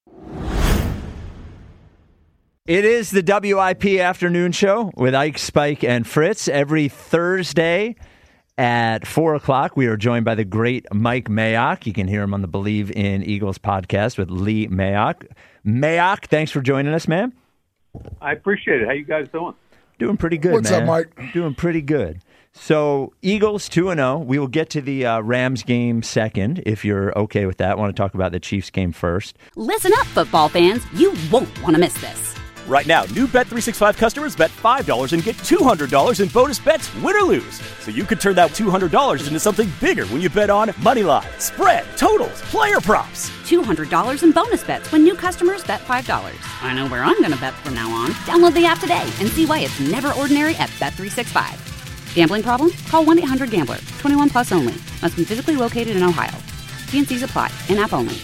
It is the W I P Afternoon Show with Ike, Spike, and Fritz every Thursday at four o'clock. We are joined by the great Mike Mayock. You can hear him on the Believe in Eagles podcast with Lee Mayock. Mayock, thanks for joining us, man. I appreciate it. How you guys doing? Doing pretty good, What's man. up, Mike? Doing pretty good. So, Eagles two and oh. We will get to the uh, Rams game second, if you're okay with that. I want to talk about the Chiefs game first. Listen up, football fans. You won't want to miss this. Right now, new Bet three sixty-five customers bet five dollars and get two hundred dollars in bonus bets, win or lose. So you could turn that two hundred dollars into something bigger when you bet on money line, spread, totals, player props. two hundred dollars in bonus bets when new customers bet five dollars. I know where I'm going to bet from now on. Download the app today and see why it's never ordinary at Bet three sixty-five. Gambling problem? Call one eight hundred gambler. twenty-one plus only. Must be physically located in Ohio. T and C's apply. In-app only.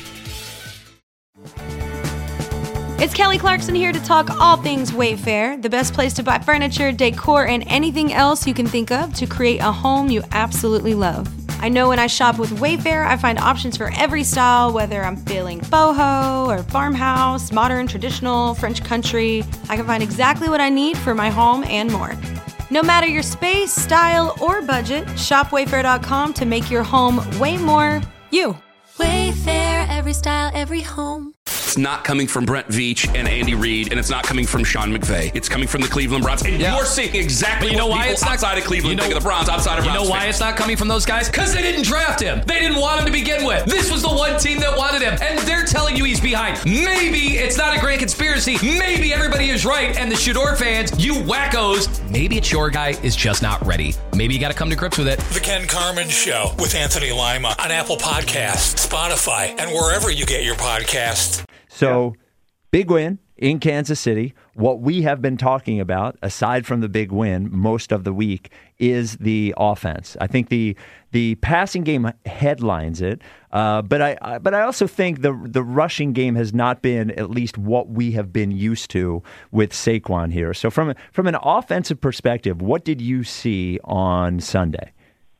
It's Kelly Clarkson here to talk all things Wayfair, the best place to buy furniture, decor, and anything else you can think of to create a home you absolutely love. I know when I shop with Wayfair, I find options for every style, whether I'm feeling boho or farmhouse, modern, traditional, French country. I can find exactly what I need for my home and more. No matter your space, style, or budget, shop wayfair dot com to make your home way more you. Wayfair, every style, every home. It's not coming from Brent Veach and Andy Reid, and it's not coming from Sean McVay. It's coming from the Cleveland Browns. And Yeah. you're seeing exactly But you know what why people it's not outside of Cleveland you know, think of the Browns, outside of You Browns know why fans. it's not coming from those guys? Because they didn't draft him. They didn't want him to begin with. This was the one team that wanted him, and they're telling you he's behind. Maybe it's not a grand conspiracy. Maybe everybody is right, and the Shador fans, you wackos, maybe it's your guy is just not ready. Maybe you got to come to grips with it. The Ken Carmen Show with Anthony Lima on Apple Podcasts, Spotify, and wherever you get your podcasts. So, big win in Kansas City. What we have been talking about, aside from the big win most of the week, is the offense. I think the the passing game headlines it, uh, but I, I but I also think the the rushing game has not been at least what we have been used to with Saquon here. So from from an offensive perspective, what did you see on Sunday?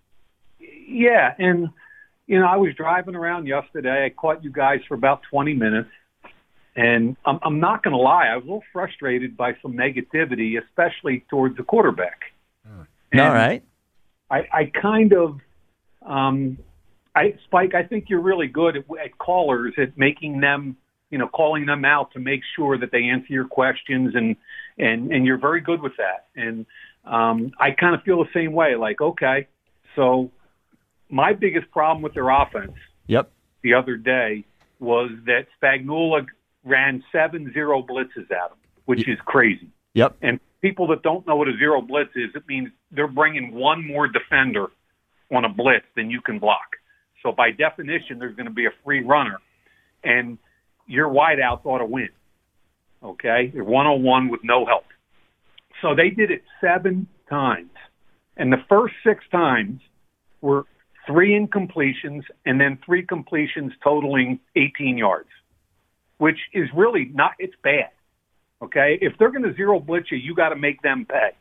Yeah, and you know, I was driving around yesterday. I caught you guys for about twenty minutes. And I'm, I'm not going to lie, I was a little frustrated by some negativity, especially towards the quarterback. And all right. I, I kind of, um, I Spike, I think you're really good at, at callers, at making them, you know, calling them out to make sure that they answer your questions, and and and you're very good with that. And um, I kind of feel the same way. Like, okay, so my biggest problem with their offense, Yep. the other day was that Spagnuolo ran seven zero blitzes at him, which is crazy. Yep. And people that don't know what a zero blitz is, it means they're bringing one more defender on a blitz than you can block. So by definition, there's going to be a free runner, and your wideouts ought to win. Okay? They're one-on-one with no help. So they did it seven times. And the first six times were three incompletions and then three completions totaling eighteen yards. Which is really not, it's bad, okay? If they're going to zero blitz you, you got to make them pay.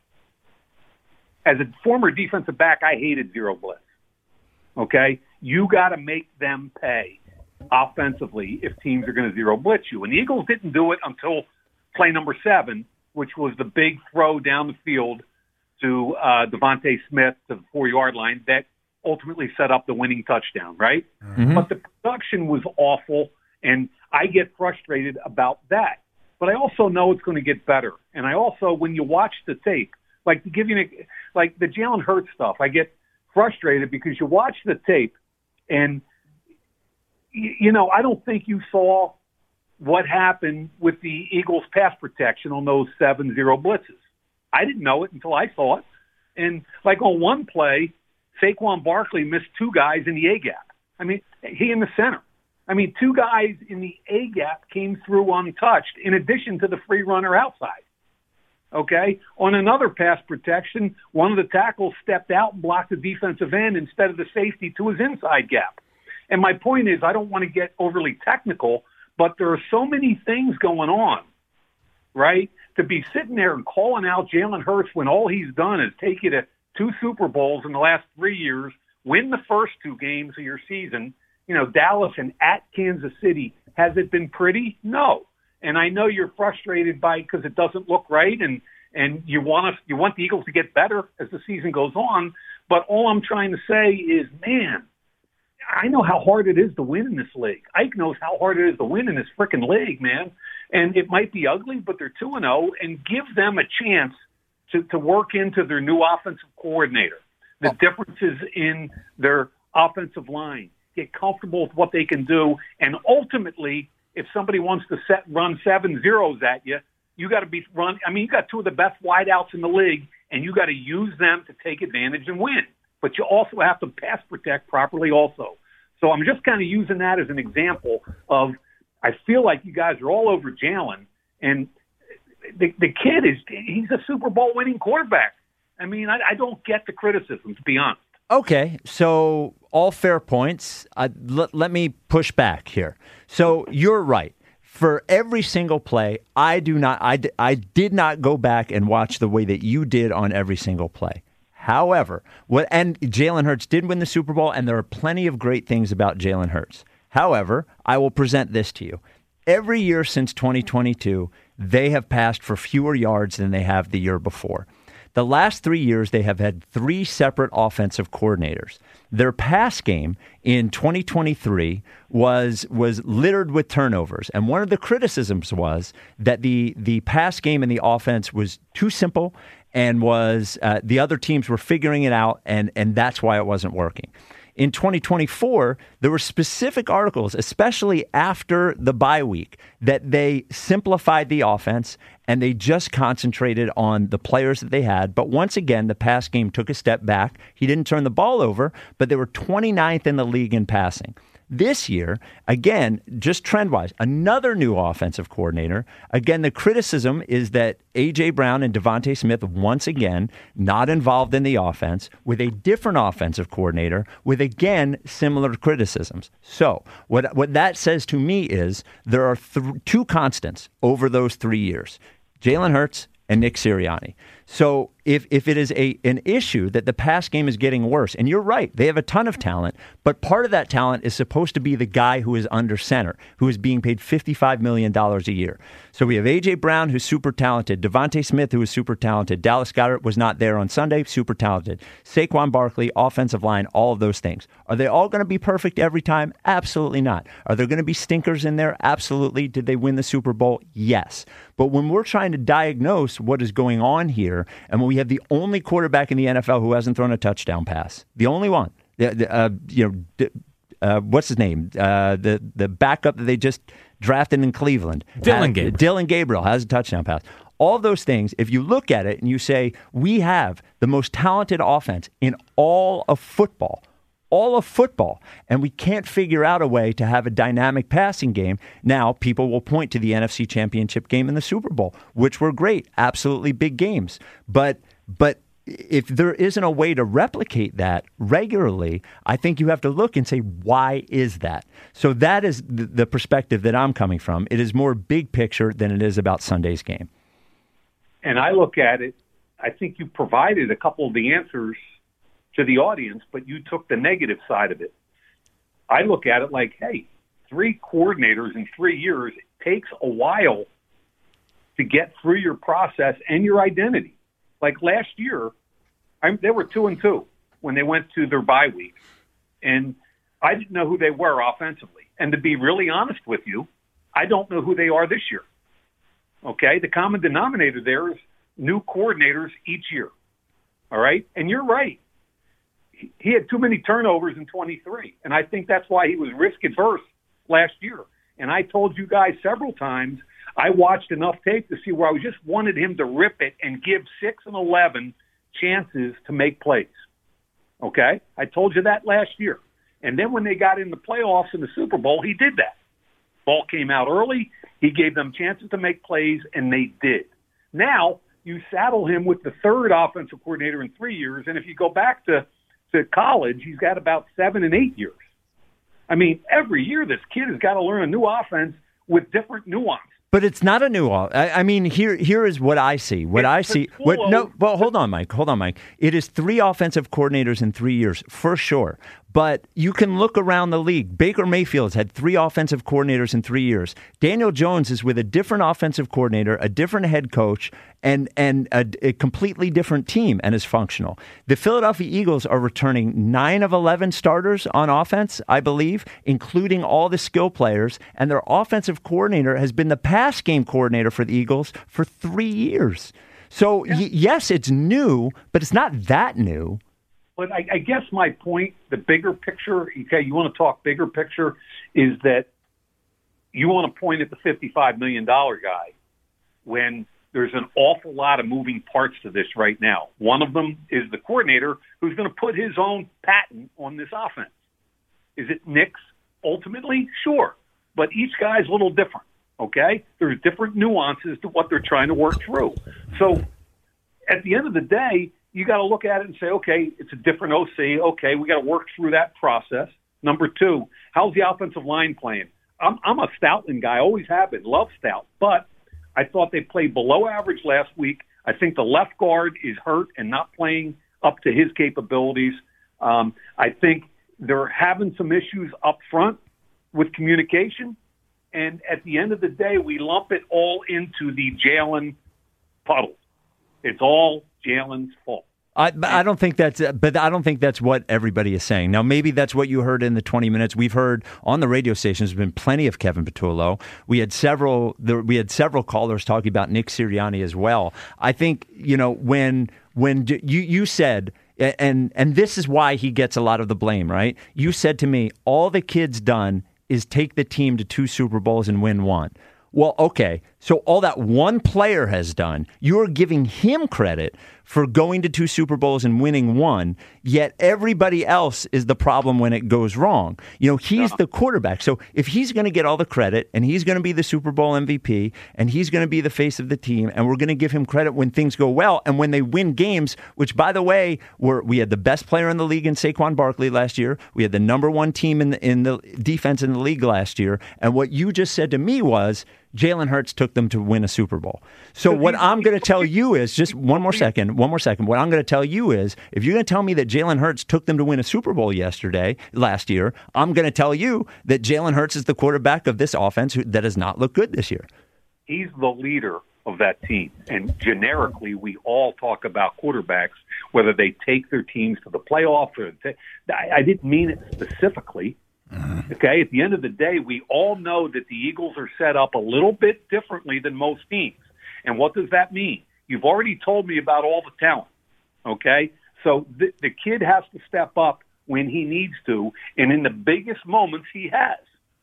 As a former defensive back, I hated zero blitz, okay? You got to make them pay offensively if teams are going to zero blitz you. And the Eagles didn't do it until play number seven, which was the big throw down the field to uh, Devontae Smith to the four-yard line that ultimately set up the winning touchdown, right? Mm-hmm. But the production was awful, and I get frustrated about that. But I also know it's going to get better. And I also, when you watch the tape, like to give you, an, like the Jalen Hurts stuff, I get frustrated because you watch the tape and, you, you know, I don't think you saw what happened with the Eagles pass protection on those seven zero blitzes. I didn't know it until I saw it. And like on one play, Saquon Barkley missed two guys in the A-gap. I mean, he in the center. I mean, two guys in the A-gap came through untouched in addition to the free runner outside. Okay? On another pass protection, one of the tackles stepped out and blocked the defensive end instead of the safety to his inside gap. And my point is, I don't want to get overly technical, but there are so many things going on, right? To be sitting there and calling out Jalen Hurts when all he's done is take you to two Super Bowls in the last three years, win the first two games of your season, you know, Dallas and at Kansas City, has it been pretty? No. And I know you're frustrated by it because it doesn't look right, and and you want us, you want the Eagles to get better as the season goes on. But all I'm trying to say is, man, I know how hard it is to win in this league. Ike knows how hard it is to win in this freaking league, man. And it might be ugly, but they're two and oh, and give them a chance to, to work into their new offensive coordinator, the differences in their offensive line, get comfortable with what they can do, and ultimately, if somebody wants to set run seven zeros at you, you got to be run. I mean, you got two of the best wideouts in the league, and you got to use them to take advantage and win. But you also have to pass protect properly also. So I'm just kind of using that as an example of, I feel like you guys are all over Jalen, and the the kid is, he's a Super Bowl winning quarterback. I mean, I, I don't get the criticism, to be honest. Okay, so all fair points. I, let, let me push back here. So you're right. For every single play, I do not. I, I did not go back and watch the way that you did on every single play. However, what and Jalen Hurts did win the Super Bowl, and there are plenty of great things about Jalen Hurts. However, I will present this to you. Every year since twenty twenty-two, they have passed for fewer yards than they have the year before. The last three years, they have had three separate offensive coordinators. Their pass game in twenty twenty-three was was littered with turnovers. And one of the criticisms was that the, the pass game and the offense was too simple and was uh, the other teams were figuring it out, and, and that's why it wasn't working. In twenty twenty-four, there were specific articles, especially after the bye week, that they simplified the offense and they just concentrated on the players that they had. But once again, the pass game took a step back. He didn't turn the ball over, but they were twenty-ninth in the league in passing. This year, again, just trend-wise, another new offensive coordinator. Again, the criticism is that A J. Brown and Devontae Smith, once again, not involved in the offense, with a different offensive coordinator, with, again, similar criticisms. So what, what that says to me is there are th- two constants over those three years, Jalen Hurts and Nick Sirianni. So if if it is a an issue that the pass game is getting worse, and you're right, they have a ton of talent, but part of that talent is supposed to be the guy who is under center, who is being paid fifty-five million dollars a year. So we have A J. Brown, who's super talented, Devontae Smith, who is super talented, Dallas Goedert was not there on Sunday, super talented, Saquon Barkley, offensive line, all of those things. Are they all going to be perfect every time? Absolutely not. Are there going to be stinkers in there? Absolutely. Did they win the Super Bowl? Yes. But when we're trying to diagnose what is going on here, and when we have the only quarterback in the N F L who hasn't thrown a touchdown pass, the only one, uh, you know, uh, what's his name? Uh, the the backup that they just drafted in Cleveland, Dylan Gabriel. Dylan Gabriel has a touchdown pass. All those things, if you look at it and you say, we have the most talented offense in all of football, all of football, and we can't figure out a way to have a dynamic passing game. Now, people will point to the N F C Championship game and the Super Bowl, which were great, absolutely big games. But but if there isn't a way to replicate that regularly, I think you have to look and say, why is that? So that is the perspective that I'm coming from. It is more big picture than it is about Sunday's game. And I look at it, I think you provided a couple of the answers to the audience, but you took the negative side of it. I look at it like, hey, three coordinators in three years, it takes a while to get through your process and your identity. Like last year, I, they were two and two when they went to their bye week, and I didn't know who they were offensively. And to be really honest with you, I don't know who they are this year. Okay, the common denominator there is new coordinators each year. All right, and you're right. He had too many turnovers in twenty-three, and I think that's why he was risk adverse last year. And I told you guys several times, I watched enough tape to see where I just wanted him to rip it and give six and eleven chances to make plays. Okay? I told you that last year. And then when they got in the playoffs in the Super Bowl, he did that. Ball came out early. He gave them chances to make plays, and they did. Now, you saddle him with the third offensive coordinator in three years, and if you go back to, to college, he's got about seven and eight years. I mean, every year this kid has got to learn a new offense with different nuance. But it's not a new. I, I mean, here here is what I see. What I see. What no? Well, hold on, Mike. Hold on, Mike. It is three offensive coordinators in three years for sure. But you can look around the league. Baker Mayfield's had three offensive coordinators in three years. Daniel Jones is with a different offensive coordinator, a different head coach, and and a, a completely different team, and is functional. The Philadelphia Eagles are returning nine of eleven starters on offense, I believe, including all the skill players. And their offensive coordinator has been the pass game coordinator for the Eagles for three years. So Yeah. y- yes, it's new, but it's not that new. But I, I guess my point, the bigger picture, okay, you want to talk bigger picture, is that you want to point at the fifty-five million dollars guy when there's an awful lot of moving parts to this right now. One of them is the coordinator who's going to put his own patent on this offense. Is it Nick's ultimately? Sure. But each guy's a little different, okay? There's different nuances to what they're trying to work through. So at the end of the day, you got to look at it and say, okay, it's a different O C. Okay, we got to work through that process. Number two, how's the offensive line playing? I'm, I'm a Stoutland guy, always have been, love Stout, but I thought they played below average last week. I think the left guard is hurt and not playing up to his capabilities. Um, I think they're having some issues up front with communication. And at the end of the day, we lump it all into the Jalen puddle. It's all Jalen's fault. I, I don't think that's, but I don't think that's what everybody is saying. Now, maybe that's what you heard in the twenty minutes. We've heard on the radio stations. There's been plenty of Kevin Patullo. We had several. There, we had several callers talking about Nick Sirianni as well. I think you know when when you you said. And and this is why he gets a lot of the blame, right? You said to me, all the kid's done is take the team to two Super Bowls and win one. Well, okay, so all that one player has done, you're giving him credit for going to two Super Bowls and winning one, yet everybody else is the problem when it goes wrong. You know, he's the quarterback. So if he's going to get all the credit and he's going to be the Super Bowl M V P and he's going to be the face of the team and we're going to give him credit when things go well and when they win games, which, by the way, we're, we had the best player in the league in Saquon Barkley last year. We had the number one team in the, in the defense in the league last year. And what you just said to me was, Jalen Hurts took them to win a Super Bowl. So what I'm going to tell you is, just one more second, one more second. What I'm going to tell you is, if you're going to tell me that Jalen Hurts took them to win a Super Bowl yesterday, last year, I'm going to tell you that Jalen Hurts is the quarterback of this offense who, that has not looked good this year. He's the leader of that team. And generically, we all talk about quarterbacks, whether they take their teams to the playoffs or t- I, I didn't mean it specifically. Okay, at the end of the day, we all know that the Eagles are set up a little bit differently than most teams. And what does that mean? You've already told me about all the talent. Okay, so the, the kid has to step up when he needs to, and in the biggest moments he has.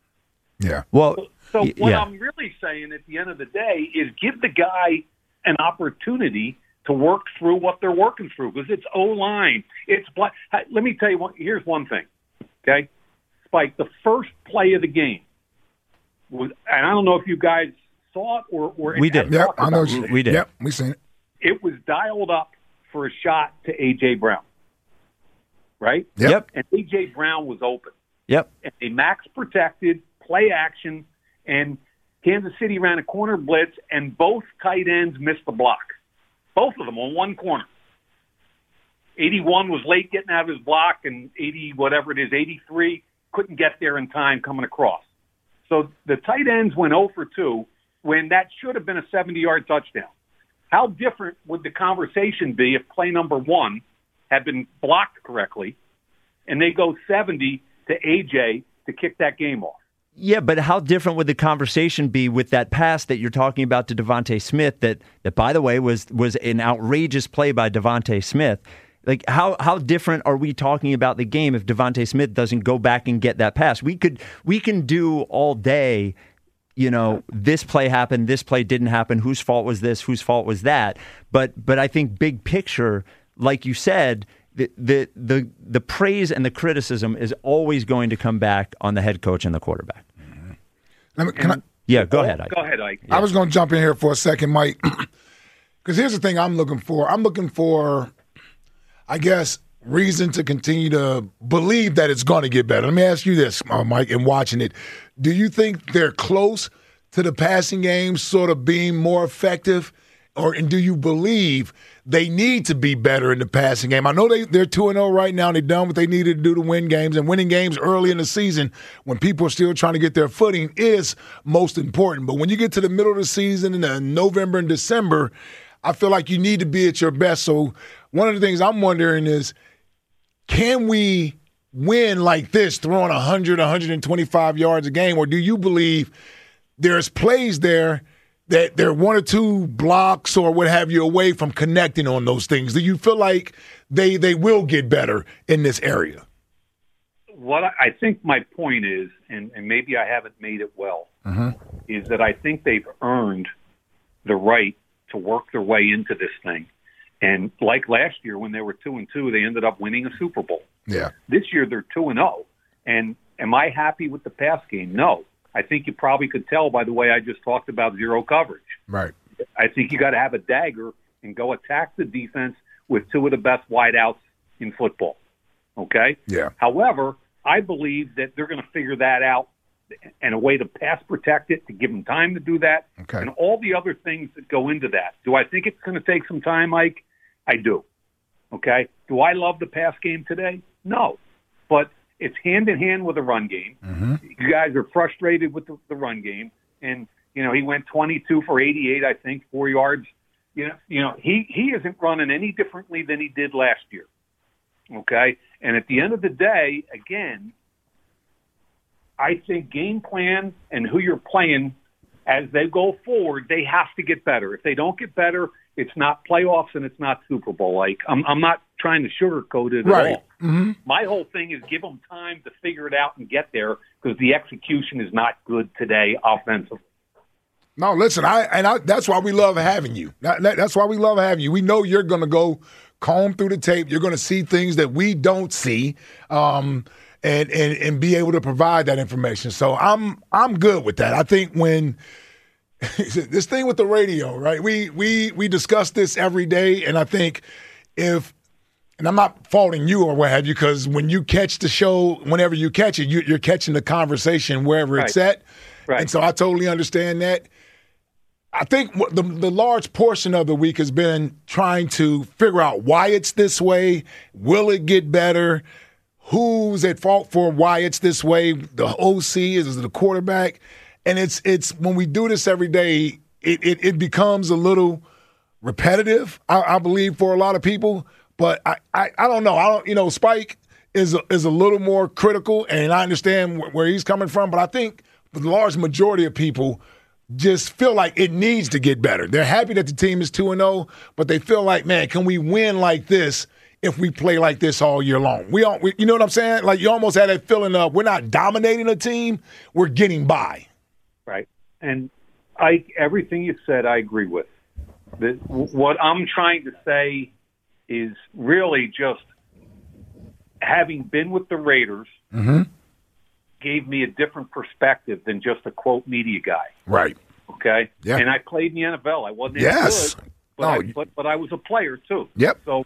Yeah. Well, so, so y- what yeah. I'm really saying at the end of the day is give the guy an opportunity to work through what they're working through, because it's O-line. It's black. Let me tell you one. Here's one thing. Okay. Spike, the first play of the game was, and I don't know if you guys saw it or, or We did. Yep, I know. about it. We did. Yep, we seen it. It was dialed up for a shot to A J Brown, right? Yep. Yep. And A J Brown was open. Yep. And they max protected, play action, and Kansas City ran a corner blitz, and both tight ends missed the block. Both of them on one corner. eighty-one was late getting out of his block, and eighty, whatever it is, eighty-three, couldn't get there in time coming across. So the tight ends went oh for two when that should have been a seventy-yard touchdown. How different would the conversation be if play number one had been blocked correctly and they go seventy to A J to kick that game off? Yeah, but how different would the conversation be with that pass that you're talking about to Devontae Smith that, that by the way, was was an outrageous play by Devontae Smith? Like, how how different are we talking about the game if Devontae Smith doesn't go back and get that pass? We could we can do all day you know, this play happened, this play didn't happen, whose fault was this, whose fault was that. But but I think big picture, like you said, the the the, the praise and the criticism is always going to come back on the head coach and the quarterback. Mm-hmm. Let me, can I, yeah, go ahead, Ike. Go ahead, Ike. I was going to jump in here for a second, Mike, because here's the thing I'm looking for. I'm looking for, I guess, reason to continue to believe that it's going to get better. Let me ask you this, uh, Mike, in watching it. Do you think they're close to the passing game sort of being more effective? Or and do you believe they need to be better in the passing game? I know they, they're two and oh right now, and they've done what they needed to do to win games. And winning games early in the season when people are still trying to get their footing is most important. But when you get to the middle of the season in uh, November and December, I feel like you need to be at your best. So one of the things I'm wondering is, can we win like this, throwing one hundred, one hundred twenty-five yards a game? Or do you believe there's plays there that there are one or two blocks or what have you away from connecting on those things? Do you feel like they they will get better in this area? What I, I think my point is, and, and maybe I haven't made it well, mm-hmm. is that I think they've earned the right to work their way into this thing. And like last year when they were two and two, they ended up winning a Super Bowl. Yeah. This year they're two and zero. And am I happy with the pass game? No. I think you probably could tell by the way I just talked about zero coverage. Right. I think you got to have a dagger and go attack the defense with two of the best wideouts in football. Okay? Yeah. However, I believe that they're going to figure that out and a way to pass protect it, to give them time to do that, okay. and all the other things that go into that. Do I think it's going to take some time, Mike? I do. Okay? Do I love the pass game today? No. But it's hand-in-hand with the run game. Mm-hmm. You guys are frustrated with the, the run game. And, you know, he went twenty-two for eighty-eight, I think, four yards. You know, you know he, he isn't running any differently than he did last year. Okay? And at the end of the day, again, I think game plan and who you're playing as they go forward, they have to get better. If they don't get better, it's not playoffs and it's not Super Bowl. Like I'm, I'm not trying to sugarcoat it right. at all. Mm-hmm. My whole thing is give them time to figure it out and get there because the execution is not good today offensively. No, listen, I and I, that's why we love having you. That, that, that's why we love having you. We know you're going to go comb through the tape. You're going to see things that we don't see. Um, And, and and be able to provide that information. So I'm I'm good with that. I think when this thing with the radio, right? We we we discuss this every day, and I think if and I'm not faulting you or what have you, because when you catch the show, whenever you catch it, you, you're catching the conversation wherever right. it's at. Right. And so I totally understand that. I think the the large portion of the week has been trying to figure out why it's this way. Will it get better? Who's at fault for why it's this way? The O C, is it the quarterback? And it's it's when we do this every day, it it, it becomes a little repetitive, I, I believe, for a lot of people. But I, I, I don't know. I don't you know, Spike is a, is a little more critical, and I understand wh- where he's coming from. But I think the large majority of people just feel like it needs to get better. They're happy that the team is two and oh, but they feel like, man, can we win like this if we play like this all year long? We don't, we, you know what I'm saying? Like you almost had that feeling of we're not dominating a team, we're getting by. Right. And I, everything you said, I agree with. The, what I'm trying to say is really just having been with the Raiders mm-hmm. gave me a different perspective than just a quote media guy. Right. Okay. Yeah. And I played in the N F L. I wasn't yes. as good, but, no. I, but but I was a player too. Yep. So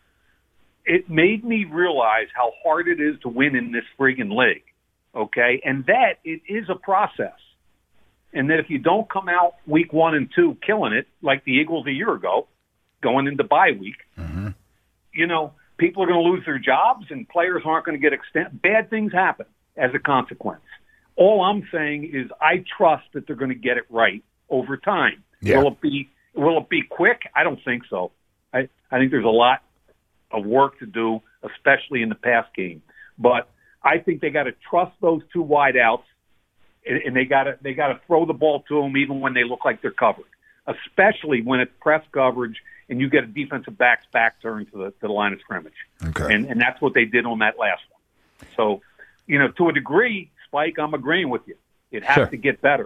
it made me realize how hard it is to win in this friggin' league. Okay, and that it is a process, and that if you don't come out week one and two killing it like the Eagles a year ago, going into bye week, mm-hmm. you know, people are going to lose their jobs and players aren't going to get extended. Bad things happen as a consequence. All I'm saying is I trust that they're going to get it right over time. Yeah. Will it be will it be quick? I don't think so. I, I think there's a lot of work to do, especially in the pass game. But I think they got to trust those two wideouts, and, and they got to they got to throw the ball to them even when they look like they're covered, especially when it's press coverage and you get a defensive back's back turn to the to the line of scrimmage. Okay. And and that's what they did on that last one. So, you know, to a degree, Spike, I'm agreeing with you. It has Sure. to get better.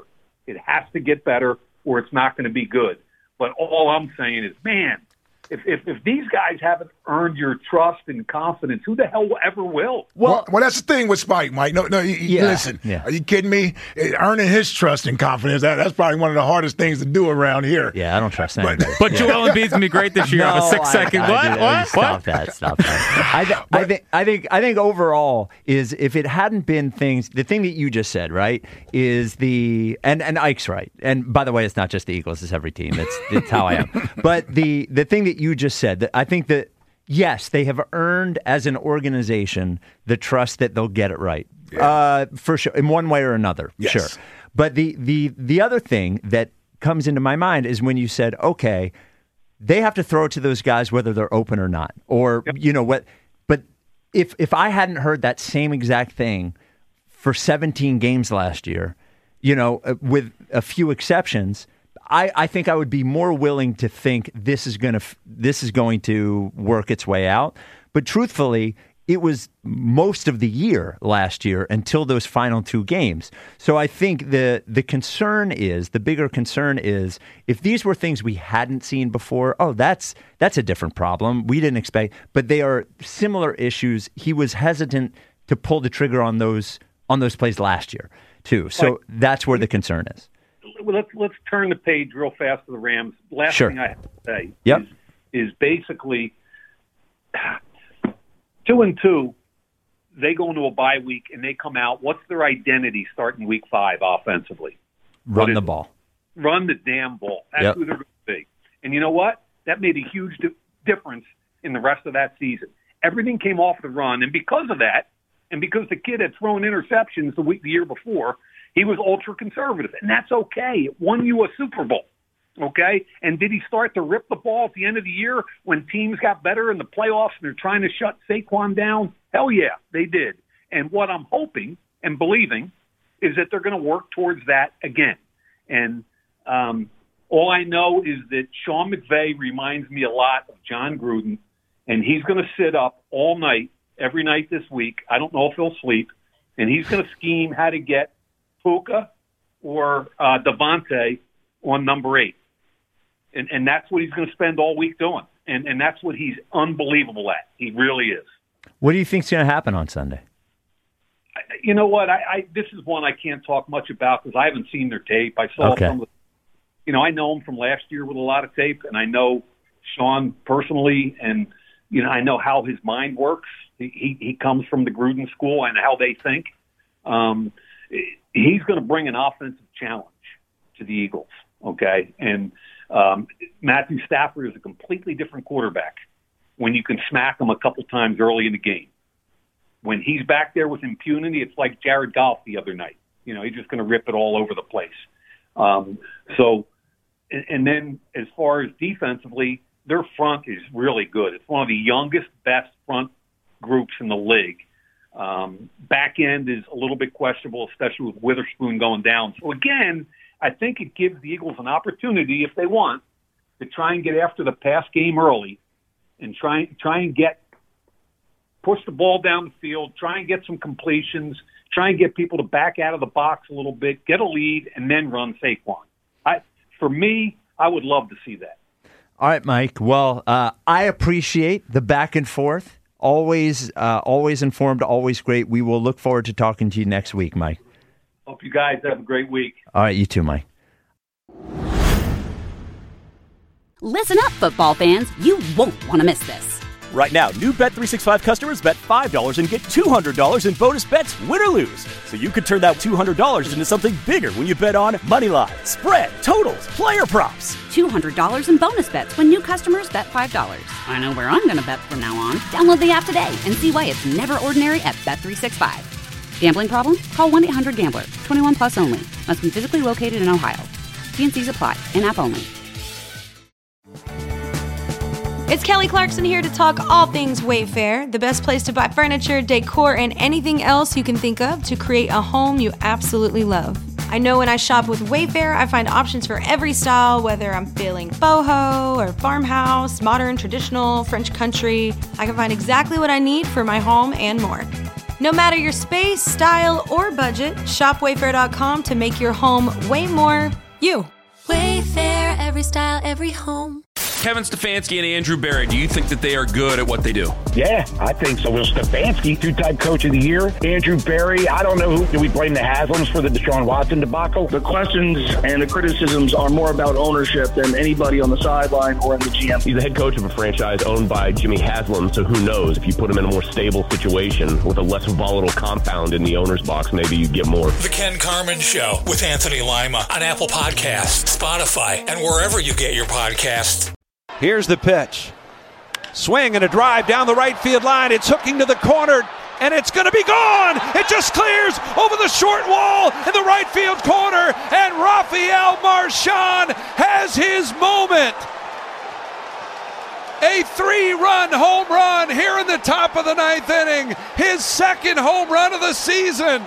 It has to get better or it's not going to be good. But all I'm saying is, man, if, if if these guys haven't earned your trust and confidence, who the hell ever will? Well, well, that's the thing with Spike, Mike. No, no. You, Yeah, listen, yeah. are you kidding me? Earning his trust and confidence, that, that's probably one of the hardest things to do around here. Yeah, I don't trust anybody. But Joel Embiid's gonna be great this year. No, on a six I- second. I- what? I- what? Stop what? that! Stop that! I, th- I think I think I think overall is if it hadn't been things, the thing that you just said, right, is the and and Ike's right. And by the way, it's not just the Eagles; it's every team. It's it's how I am. But the the thing that you just said, that I think that yes, they have earned as an organization the trust that they'll get it right, uh, for sure, in one way or another. Yes. Sure. But the the the other thing that comes into my mind is when you said, okay, they have to throw it to those guys whether they're open or not, or you know what. But if if I hadn't heard that same exact thing for seventeen games last year, you know, uh, with a few exceptions, I, I think I would be more willing to think this is going to this is going to work its way out. But truthfully, it was most of the year last year until those final two games. So I think the the concern is, the bigger concern is, if these were things we hadn't seen before, oh, that's that's a different problem. We didn't expect, but they are similar issues. He was hesitant to pull the trigger on those on those plays last year too. So Right. that's where the concern is. Well, let's let's turn the page real fast to the Rams. Last Sure. thing I have to say Yep. is, is basically two and two. They go into a bye week and they come out. What's their identity starting week five offensively? What Run is the it? ball. Run the damn ball. That's Yep. who they're going to be. And you know what? That made a huge di- difference in the rest of that season. Everything came off the run, and because of that, and because the kid had thrown interceptions the week the year before, he was ultra conservative, and that's okay. It won you a Super Bowl, okay? And did he start to rip the ball at the end of the year when teams got better in the playoffs and they're trying to shut Saquon down? Hell yeah, they did. And what I'm hoping and believing is that they're going to work towards that again. And um, all I know is that Sean McVay reminds me a lot of John Gruden, and he's going to sit up all night, every night this week. I don't know if he'll sleep, and he's going to scheme how to get Puka or uh, Devontae on number eight. And, and that's what he's going to spend all week doing. And, and that's what he's unbelievable at. He really is. What do you think's going to happen on Sunday? You know what? I, I this is one I can't talk much about because I haven't seen their tape. I saw Okay. some of the, you know, I know him from last year with a lot of tape, and I know Sean personally, and, you know, I know how his mind works. He, he, he comes from the Gruden school and how they think. Um, he's going to bring an offensive challenge to the Eagles, okay? And um, Matthew Stafford is a completely different quarterback when you can smack him a couple times early in the game. When he's back there with impunity, it's like Jared Goff the other night. You know, he's just going to rip it all over the place. Um, so, and, and then as far as defensively, their front is really good. It's one of the youngest, best front groups in the league. Um, back end is a little bit questionable, especially with Witherspoon going down. So again, I think it gives the Eagles an opportunity, if they want, to try and get after the pass game early and try, try and get push the ball down the field, try and get some completions, try and get people to back out of the box a little bit, get a lead, and then run Saquon. I, for me, I would love to see that. All right, Mike. Well, uh, I appreciate the back and forth. Always, uh, always informed, always great. We will look forward to talking to you next week, Mike. Hope you guys have a great week. All right, you too, Mike. Listen up, football fans. You won't want to miss this. Right now, new Bet three sixty-five customers bet five dollars and get two hundred dollars in bonus bets, win or lose. So you could turn that two hundred dollars into something bigger when you bet on moneyline, spread, totals, player props. two hundred dollars in bonus bets when new customers bet five dollars. I know where I'm going to bet from now on. Download the app today and see why it's never ordinary at Bet three sixty-five. Gambling problem? Call one eight hundred gambler. twenty-one plus only. Must be physically located in Ohio. T and C's apply. In-app only. It's Kelly Clarkson here to talk all things Wayfair, the best place to buy furniture, decor, and anything else you can think of to create a home you absolutely love. I know when I shop with Wayfair, I find options for every style, whether I'm feeling boho or farmhouse, modern, traditional, French country. I can find exactly what I need for my home and more. No matter your space, style, or budget, shop Wayfair dot com to make your home way more you. Wayfair, every style, every home. Kevin Stefanski and Andrew Berry, do you think that they are good at what they do? Yeah, I think so. Well, Stefanski, two-time coach of the year. Andrew Berry, I don't know who. Do we blame the Haslams for the Deshaun Watson debacle? The questions and the criticisms are more about ownership than anybody on the sideline or in the G M. He's the head coach of a franchise owned by Jimmy Haslam, so who knows? If you put him in a more stable situation with a less volatile compound in the owner's box, maybe you get more. The Ken Carman Show with Anthony Lima on Apple Podcasts, Spotify, and wherever you get your podcasts. Here's the pitch. Swing and a drive down the right field line. It's hooking to the corner, and it's going to be gone. It just clears over the short wall in the right field corner, and Rafael Marchand has his moment. A three-run home run here in the top of the ninth inning. His second home run of the season.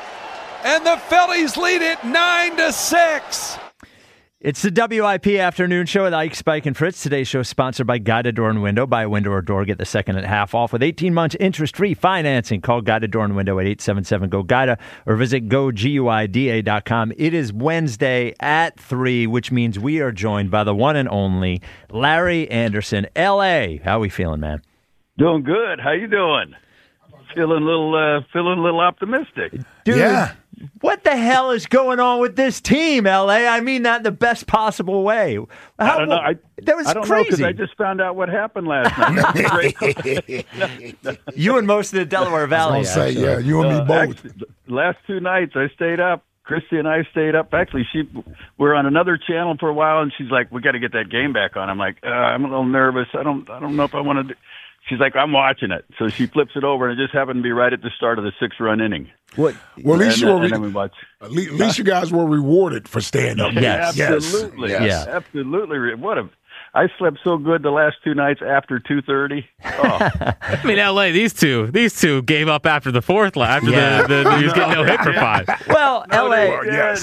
And the Phillies lead it nine to six. It's the W I P Afternoon Show with Ike, Spike, and Fritz. Today's show is sponsored by Guided Door and Window. Buy a window or door, get the second at half off with eighteen months interest-free financing. Call Guided Door and Window at eight seven seven, G O, G U I D A or visit go guida dot com. It is Wednesday at three, which means we are joined by the one and only Larry Anderson. L A, how are we feeling, man? Doing good. How you doing? Feeling a little, uh, feeling a little optimistic. Dude, yeah. What the hell is going on with this team, L A? I mean that in the best possible way. How, I don't know. I, that was I don't crazy. know because I just found out what happened last night. You and most of the Delaware Valley. I was gonna say, yeah, you and me uh, both. Actually, the last two nights I stayed up. Christy and I stayed up. Actually, she we were on another channel for a while, and she's like, "We got to get that game back on." I'm like, uh, "I'm a little nervous. I don't, I don't know if I want to." Do. She's like, I'm watching it. So she flips it over, and it just happened to be right at the start of the six-run inning. What? Well, at least, and, you were and then we watch. At least, at least you guys were rewarded for staying up. Yes, absolutely. Yes. Yes. Absolutely. What a! I slept so good the last two nights after two thirty. Oh. I mean, L A. These two, these two gave up after the fourth. After yeah. the, the, the he was getting no hit for five. Well, no, L A. Were, yes.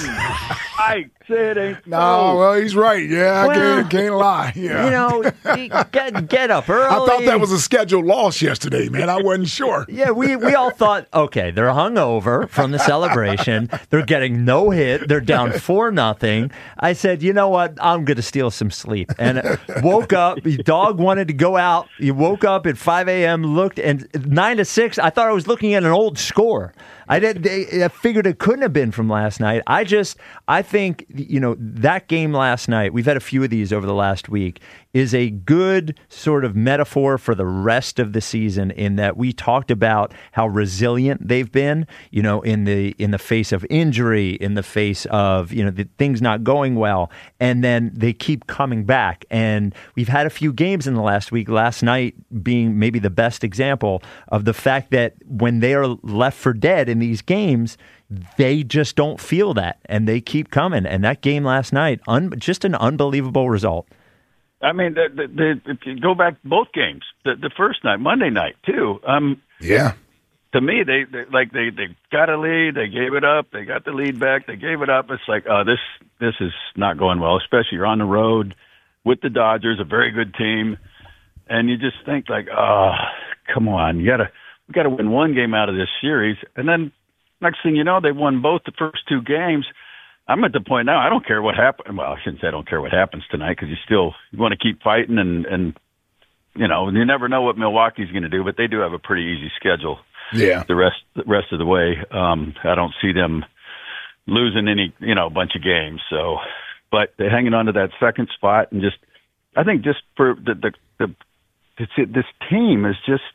I said it. No, so. Well, he's right. Yeah, well, I can't, can't lie. Yeah. You know, get get up early. I thought that was a scheduled loss yesterday, man. I wasn't sure. Yeah, we we all thought, okay, they're hungover from the celebration. They're getting no hit. They're down four nothing. I said, you know what? I'm going to steal some sleep, and woke up. The dog wanted to go out. You woke up at five a.m. Looked and nine to six. I thought I was looking at an old score. I did. I figured it couldn't have been from last night. I just, I think, you know, that game last night. We've had a few of these over the last week. Is a good sort of metaphor for the rest of the season. In that we talked about how resilient they've been. You know, in the in the face of injury, in the face of you know the things not going well, and then they keep coming back. And we've had a few games in the last week. Last night being maybe the best example of the fact that when they are left for dead in these games, they just don't feel that, and they keep coming. And that game last night, un- just an unbelievable result. I mean, the, the, the, if you go back both games, the, the first night, Monday night too. Um, yeah. To me, they, they like they, they got a lead, they gave it up, they got the lead back, they gave it up. It's like, oh, this this is not going well. Especially you're on the road with the Dodgers, a very good team, and you just think like, oh, come on, you gotta we gotta win one game out of this series, and then next thing you know, they won both the first two games. I'm at the point now, I don't care what happens. Well, I shouldn't say I don't care what happens tonight because you still you want to keep fighting and, and, you know, you never know what Milwaukee's going to do, but they do have a pretty easy schedule. Yeah. The rest, the rest of the way. Um, I don't see them losing any, you know, bunch of games. So, but they're hanging on to that second spot and just, I think just for the, the, the it's, this team is just,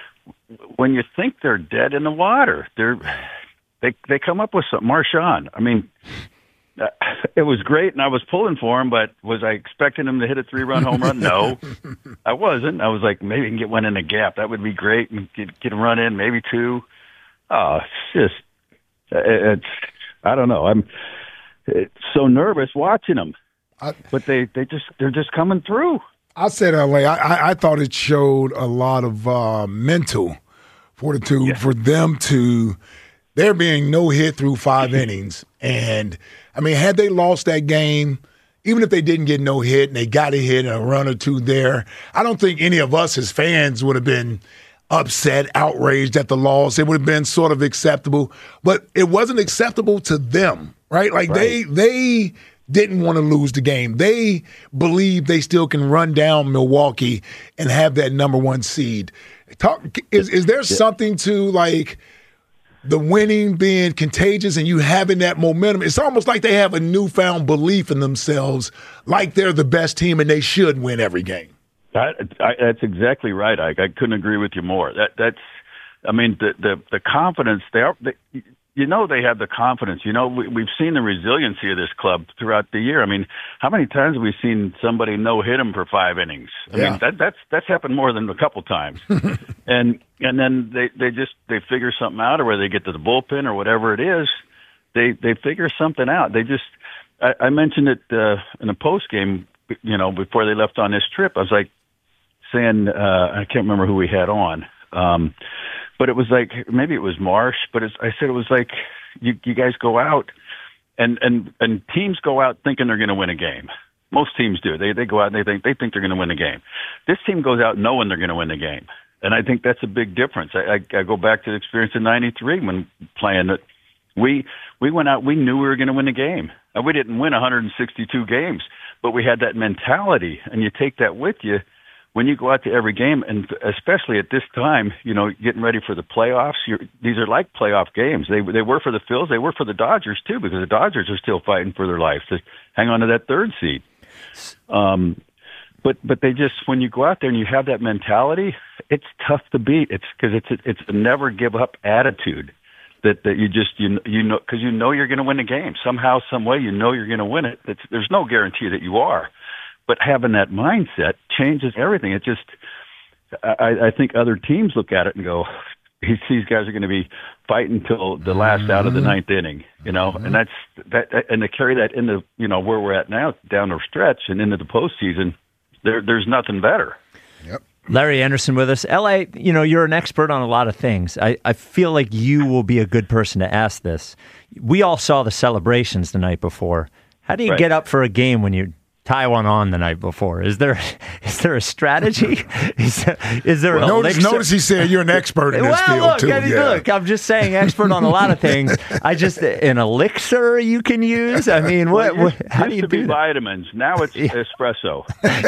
when you think they're dead in the water, they're, they, they come up with some Marchand. I mean, it was great, and I was pulling for him, but was I expecting him to hit a three-run home run? No, I wasn't. I was like, maybe he can get one in the gap. That would be great, and get, get a run in, maybe two. Oh, it's just, it's, I don't know. I'm it's so nervous watching them, I, but they, they just, they're just coming through. I said L A. I, I thought it showed a lot of uh, mental fortitude yeah. for them to, there being no hit through five innings. And, I mean, had they lost that game, even if they didn't get no hit and they got a hit and a run or two there, I don't think any of us as fans would have been upset, outraged at the loss. It would have been sort of acceptable, but it wasn't acceptable to them, right? Like right. they they didn't want to lose the game. They believe they still can run down Milwaukee and have that number one seed. Talk, is is there something to like the winning being contagious and you having that momentum? It's almost like they have a newfound belief in themselves, like they're the best team and they should win every game. That, I, that's exactly right, Ike. I couldn't agree with you more. That that's, I mean, the the, the confidence they are. They, you know, they have the confidence. You know, we, we've seen the resiliency of this club throughout the year. I mean, how many times have we seen somebody no hit them for five innings? I Yeah. mean, that that's that's happened more than a couple times. and and then they they just they figure something out, or where they get to the bullpen or whatever it is, they they figure something out. They just I, I mentioned it uh, in a post game. You know, before they left on this trip, I was like. saying, uh, I can't remember who we had on, um, but it was like, maybe it was Marsh, but it's, I said it was like, you, you guys go out and, and, and teams go out thinking they're going to win a game. Most teams do. They, they go out and they think, they think they're going to win the game. This team goes out knowing they're going to win the game. And I think that's a big difference. I, I, I go back to the experience in ninety-three when playing that we, we went out, we knew we were going to win the game. And we didn't win one hundred sixty-two games, but we had that mentality, and you take that with you when you go out to every game, and especially at this time, you know, getting ready for the playoffs. You're, these are like playoff games. They they were for the Phils. They were for the Dodgers, too, because the Dodgers are still fighting for their lives to hang on to that third seed. Um, but but they just, when you go out there and you have that mentality, it's tough to beat. It's because it's a, it's a never give up attitude that, that you just, you, you know, because you know you're going to win the game. Somehow, some way, you know you're going to win it. It's, there's no guarantee that you are. But having that mindset changes everything. It just, I, I think other teams look at it and go, these, these guys are going to be fighting till the last mm-hmm. out of the ninth inning, you know, mm-hmm. and that's that, and to carry that into, you know, where we're at now, down the stretch and into the postseason, there, there's nothing better. Yep. Larry Anderson with us. L A, you know, you're an expert on a lot of things. I, I feel like you will be a good person to ask this. We all saw the celebrations the night before. How do you Right. get up for a game when you tie one on the night before? Is there is there a strategy? is there, is there Well, an notice, elixir? notice he said you're an expert in this well, field, look, too. I mean, yeah. look, I'm just saying expert on a lot of things. I just, an elixir you can use? I mean, what? Well, what it how do used you to be do that? vitamins. Now it's espresso.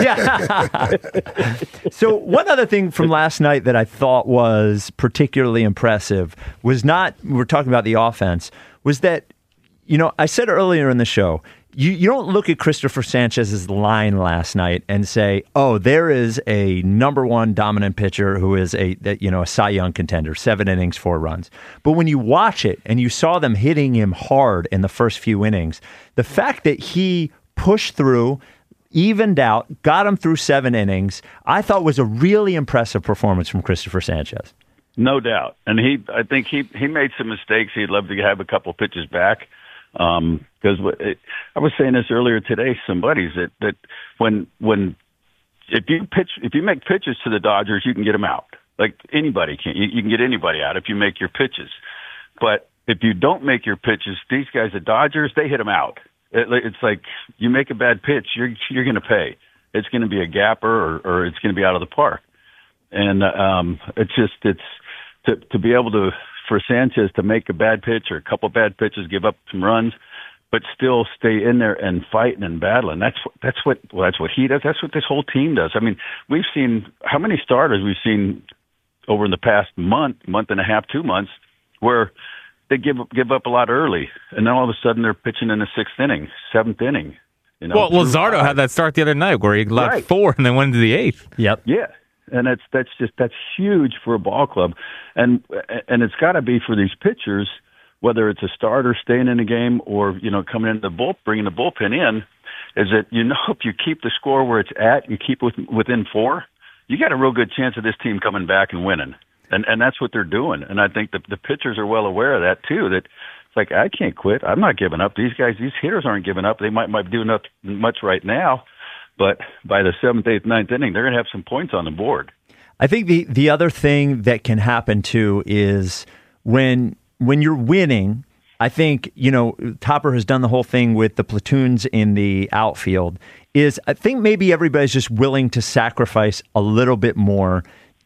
Yeah. So one other thing from last night that I thought was particularly impressive was not, we're talking about the offense, was that, you know, I said earlier in the show, you, you don't look at Christopher Sanchez's line last night and say, oh, there is a number one dominant pitcher who is a, you know, a Cy Young contender, seven innings, four runs. But when you watch it and you saw them hitting him hard in the first few innings, the fact that he pushed through, evened out, got him through seven innings, I thought was a really impressive performance from Christopher Sanchez. No doubt. And he, I think he, he made some mistakes. He'd love to have a couple pitches back. Um, because I was saying this earlier today, somebody's that, that when, when, if you pitch, if you make pitches to the Dodgers, you can get them out. Like anybody can, you, you can get anybody out if you make your pitches. But if you don't make your pitches, these guys, the Dodgers, they hit them out. It, it's like you make a bad pitch, you're, you're going to pay. It's going to be a gapper or, or it's going to be out of the park. And, um, it's just, it's to, to be able to, for Sanchez to make a bad pitch or a couple bad pitches, give up some runs, but still stay in there and fighting and battling. That's what, that's what, well, that's what he does. That's what this whole team does. I mean, we've seen how many starters we've seen over in the past month, month and a half, two months, where they give give up a lot early, and then all of a sudden they're pitching in the sixth inning, seventh inning. You know, well, Luzardo had that start the other night where he allowed Right. four and then went into the eighth. Yep. Yeah. And that's that's just that's huge for a ball club, and and it's got to be for these pitchers, whether it's a starter staying in the game or you know coming into the bull, bringing the bullpen in, is that you know if you keep the score where it's at, you keep it within four, you got a real good chance of this team coming back and winning, and and that's what they're doing, and I think the the pitchers are well aware of that too. That it's like I can't quit, I'm not giving up. These guys, these hitters aren't giving up. They might might do enough much right now. But by the seventh, eighth, ninth inning, they're going to have some points on the board. I think the, the other thing that can happen too is when when you're winning, I think, you know, Topper has done the whole thing with the platoons in the outfield, is I think maybe everybody's just willing to sacrifice a little bit more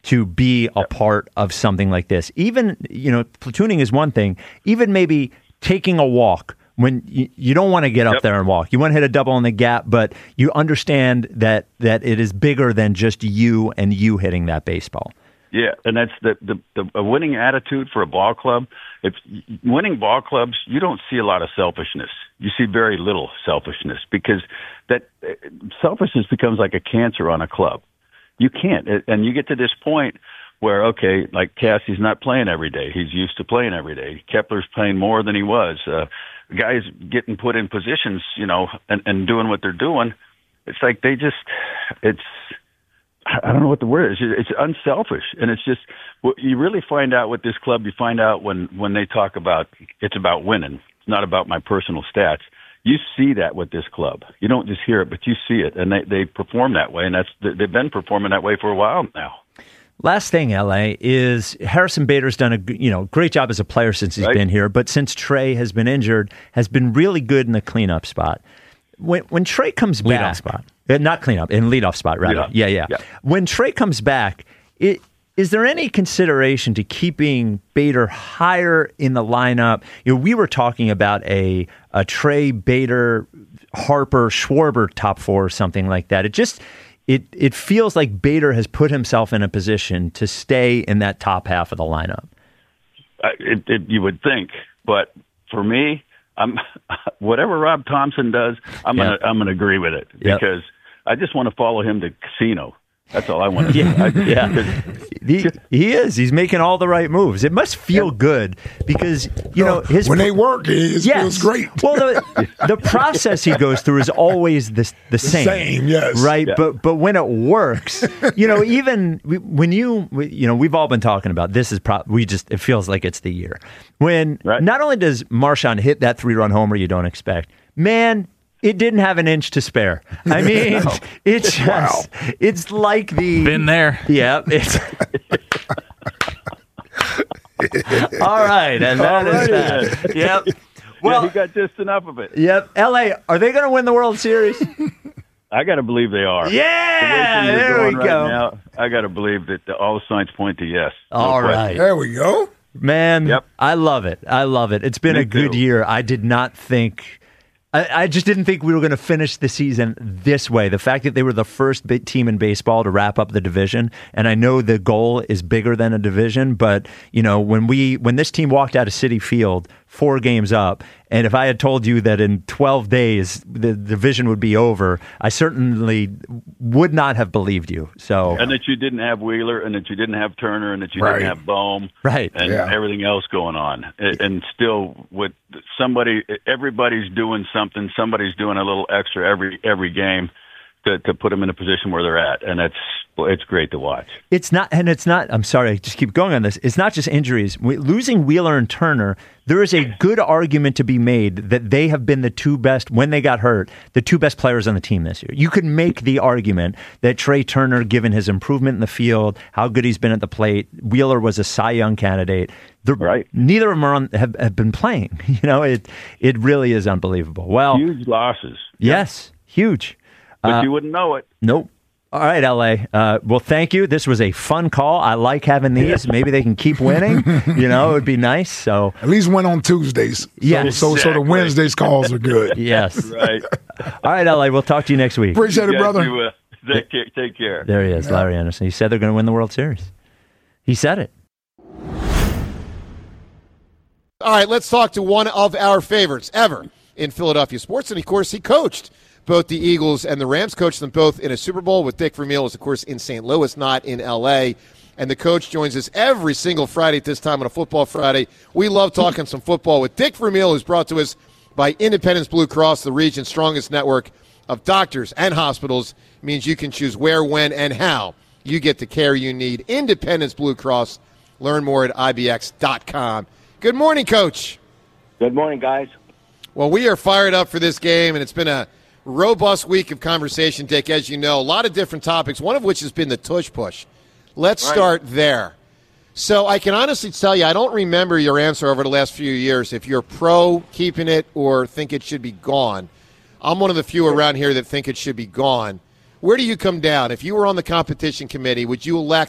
to be a part of something like this. Even, you know, platooning is one thing. Even maybe taking a walk when you, you don't want to get up Yep. there and walk. You want to hit a double in the gap, but you understand that that it is bigger than just you and you hitting that baseball. Yeah, and that's the, the, the a winning attitude for a ball club. If winning ball clubs, you don't see a lot of selfishness. You see very little selfishness because that uh, selfishness becomes like a cancer on a club. You can't, and you get to this point where, okay, like Cassie's not playing every day. He's used to playing every day. Kepler's playing more than he was. Uh, guys getting put in positions, you know, and, and doing what they're doing. It's like they just, it's, I don't know what the word is. It's unselfish. And it's just, you really find out with this club, you find out when, when they talk about, it's about winning. It's not about my personal stats. You see that with this club. You don't just hear it, but you see it. And they, they perform that way. And that's, they've been performing that way for a while now. Last thing, L A, is Harrison Bader's done a you know great job as a player since he's Right. been here, but since Trey has been injured, has been really good in the cleanup spot. When when Trey comes Leadoff back, spot. Uh, not cleanup, in leadoff spot rather. Leadoff. Yeah, yeah, Yeah. When Trey comes back, it, is there any consideration to keeping Bader higher in the lineup? You know, we were talking about a a Trey, Bader, Harper, Schwarber top four or something like that. It just It it feels like Bader has put himself in a position to stay in that top half of the lineup. Uh, it, it, you would think, but for me, I'm whatever Rob Thompson does, I'm Yeah. gonna I'm gonna agree with it Yep. because I just want to follow him to casino. That's all I want to do. Yeah, I, yeah. He, he is. He's making all the right moves. It must feel good because, you know, his when they work, it yes. feels great. Well, the, the process he goes through is always the, the same. same, yes. Right? Yeah. But but when it works, you know, even when you, you know, we've all been talking about this is pro- we just, it feels like it's the year. When Right. not only does Marshawn hit that three-run homer you don't expect, man, it didn't have an inch to spare. I mean, it's just, Wow. it's like the... Been there. Yeah. It's, all right. And that is that. Yep. Well, Well, he got just enough of it. yep. L A, are they going to win the World Series? I got to believe they are. Yeah, The way things are there we going right go. now, I got to believe that the, all signs point to yes. No All question. right. There we go. Man, Yep. I love it. I love it. It's been Me a good too. year. I did not think... I, I just didn't think we were going to finish the season this way. The fact that they were the first big team in baseball to wrap up the division, and I know the goal is bigger than a division, but you know when we when this team walked out of Citi Field, four games up, and if I had told you that in twelve days the division would be over, I certainly would not have believed you. So And that you didn't have Wheeler, and that you didn't have Turner, and that you Right. didn't have Bohm, Right. and Yeah. everything else going on. And, and still, with somebody, everybody's doing something. Somebody's doing a little extra every every game to to put them in a position where they're at, and that's it's great to watch. it's not, and it's not, I'm sorry, I just keep going on this. It's not just injuries. We, losing Wheeler and Turner, there is a good argument to be made that they have been the two best, when they got hurt, the two best players on the team this year. You could make the argument that Trey Turner, given his improvement in the field, how good he's been at the plate, Wheeler was a Cy Young candidate. The, Right. Neither of them are on, have, have been playing. You know, it it really is unbelievable. Well, Huge losses, yes, huge. but Uh, you wouldn't know it. Nope. All right, L A. Uh, well, thank you. This was a fun call. I like having these. Maybe they can keep winning. You know, it would be nice. So At least win on Tuesdays. So, Yes. so, so the Exactly. Wednesdays calls are good. yes. Right. All right, L A. We'll talk to you next week. Appreciate it, Yes, brother. you, uh, take, care, take care. There he is, Larry Anderson. He said they're going to win the World Series. He said it. All right, let's talk to one of our favorites ever in Philadelphia sports. And, of course, he coached both the Eagles and the Rams, coached them both in a Super Bowl with Dick Vermeil, was, of course, in Saint Louis, not in L A. And the coach joins us every single Friday at this time on a Football Friday. We love talking some football with Dick Vermeil, who's brought to us by Independence Blue Cross, the region's strongest network of doctors and hospitals. It means you can choose where, when, and how you get the care you need. Independence Blue Cross. Learn more at I B X dot com. Good morning, Coach. Good morning, guys. Well, we are fired up for this game, and it's been a robust week of conversation, Dick, as you know. A lot of different topics, one of which has been the tush push. Let's Right. start there. So I can honestly tell you, I don't remember your answer over the last few years if you're pro keeping it or think it should be gone. I'm one of the few around here that think it should be gone. Where do you come down? If you were on the competition committee, would you elect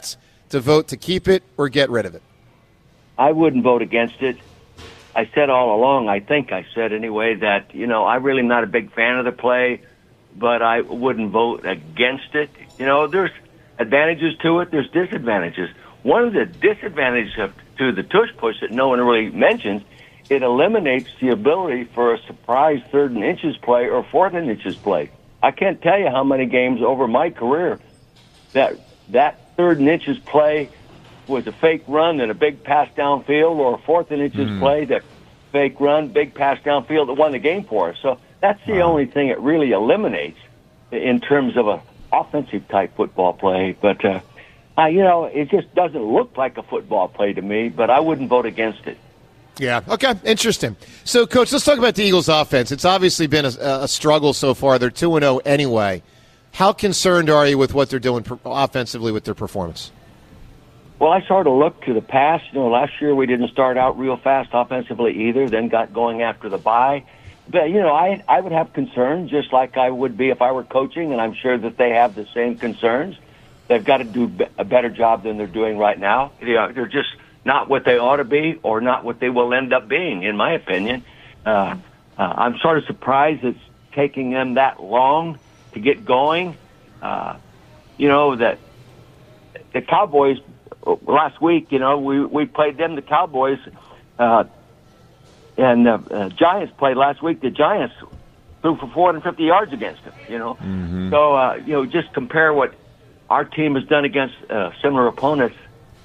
to vote to keep it or get rid of it? I wouldn't vote against it. I said all along, I think I said anyway, that, you know, I'm really not a big fan of the play, but I wouldn't vote against it. You know, there's advantages to it, there's disadvantages. One of the disadvantages of, to the tush push that no one really mentions, it eliminates the ability for a surprise third and inches play or fourth and inches play. I can't tell you how many games over my career that that third and inches play was a fake run and a big pass downfield, or a fourth and inches mm. play that fake run, big pass downfield that won the game for us. So that's the wow. only thing it really eliminates in terms of a offensive type football play. But, uh, uh, you know, it just doesn't look like a football play to me, but I wouldn't vote against it. Yeah, okay, interesting. So, Coach, let's talk about the Eagles' offense. It's obviously been a, a struggle so far. They're two and oh anyway. How concerned are you with what they're doing offensively with their performance? Well, I sort of look to the past. You know, last year we didn't start out real fast offensively either, then got going after the bye. But, you know, I I would have concerns just like I would be if I were coaching, and I'm sure that they have the same concerns. They've got to do a better job than they're doing right now. They're just not what they ought to be, or not what they will end up being, in my opinion. Uh, uh, I'm sort of surprised it's taking them that long to get going. Uh, you know, that the Cowboys last week, you know, we, we played them, the Cowboys, uh, and uh, uh, Giants played last week. The Giants threw for four hundred fifty yards against them, you know. Mm-hmm. So, uh, you know, just compare what our team has done against uh, similar opponents.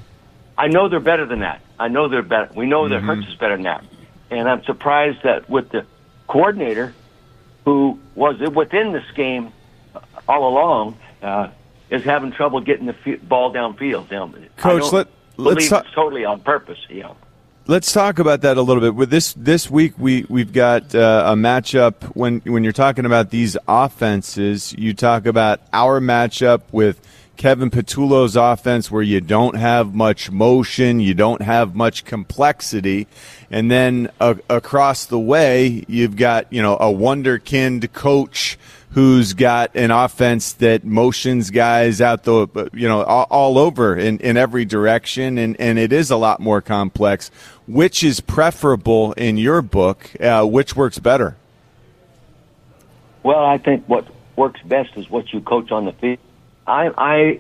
I know they're better than that. I know they're better. We know that mm-hmm. Hurts is better than that. And I'm surprised that with the coordinator, who was within the scheme all along, uh, is having trouble getting the f- ball downfield. Now, Coach, let, let's talk. It's totally on purpose, you know. Let's talk about that a little bit. With this this week, we we've got uh, a matchup. When when you're talking about these offenses, you talk about our matchup with Kevin Patullo's offense, where you don't have much motion, you don't have much complexity, and then uh, across the way, you've got, you know, a wonderkind coach who's got an offense that motions guys out the, you know, all, all over in, in every direction, and, and it is a lot more complex. Which is preferable in your book? Uh, which works better? Well, I think what works best is what you coach on the field. I,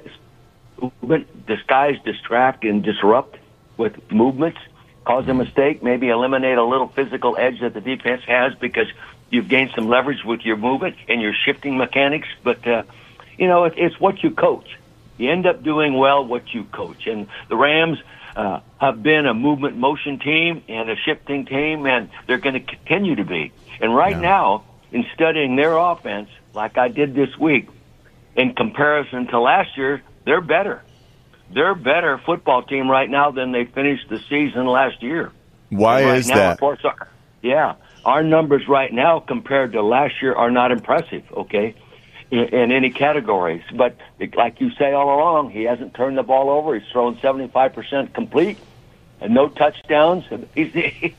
I disguise, distract, and disrupt with movements, cause a mistake, maybe eliminate a little physical edge that the defense has because you've gained some leverage with your movement and your shifting mechanics. But, uh, you know, it, it's what you coach. You end up doing well what you coach. And the Rams uh, have been a movement motion team and a shifting team, and they're going to continue to be. And right yeah. now, in studying their offense, like I did this week, in comparison to last year, they're better. They're a better football team right now than they finished the season last year. Why right is now, that? Of course, our, yeah, our numbers right now compared to last year are not impressive, okay, in, in any categories. But like you say all along, he hasn't turned the ball over. He's thrown seventy-five percent complete and no touchdowns. He's the,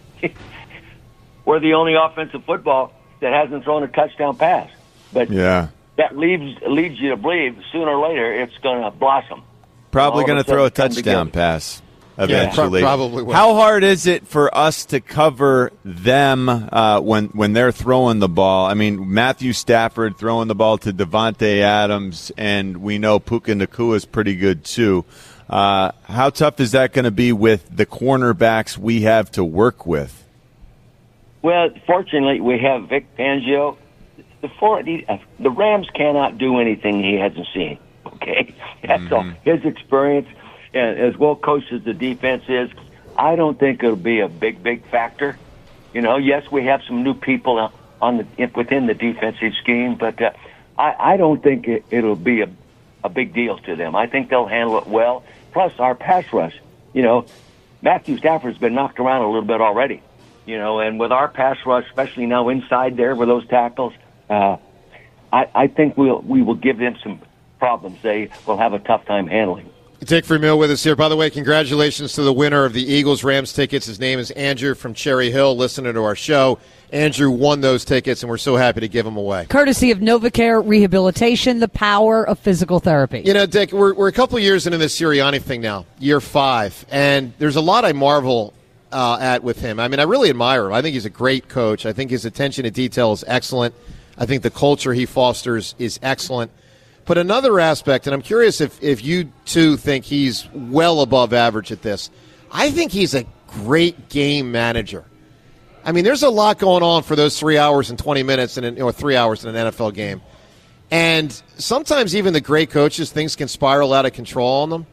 we're the only offensive football that hasn't thrown a touchdown pass. But yeah. that leads leads you to believe sooner or later it's going to blossom. Probably going to throw a touchdown pass eventually. Yeah, probably will. How hard is it for us to cover them uh, when when they're throwing the ball? I mean, Matthew Stafford throwing the ball to Devontae Adams, and we know Puka Nacua is pretty good too. Uh, how tough is that going to be with the cornerbacks we have to work with? Well, fortunately, we have Vic Fangio. The, four, the, uh, the Rams cannot do anything he hasn't seen, okay? That's mm-hmm. all. His experience, and as well coached as the defense is, I don't think it'll be a big, big factor. You know, yes, we have some new people on the within the defensive scheme, but uh, I, I don't think it, it'll be a, a big deal to them. I think they'll handle it well. Plus, our pass rush, you know, Matthew Stafford's been knocked around a little bit already, you know, and with our pass rush, especially now inside there with those tackles, Uh, I, I think we'll we will give them some problems. They will have a tough time handling. Dick Vermeil with us here. By the way, congratulations to the winner of the Eagles-Rams tickets. His name is Andrew from Cherry Hill, listening to our show. Andrew won those tickets, and we're so happy to give them away. Courtesy of NovaCare Rehabilitation, the power of physical therapy. You know, Dick, we're, we're a couple of years into this Sirianni thing now, year five, and there's a lot I marvel uh, at with him. I mean, I really admire him. I think he's a great coach. I think his attention to detail is excellent. I think the culture he fosters is excellent. But another aspect, and I'm curious if, if you two think he's well above average at this, I think he's a great game manager. I mean, there's a lot going on for those three hours and twenty minutes, in an, or three hours in an N F L game. And sometimes even the great coaches, things can spiral out of control on them.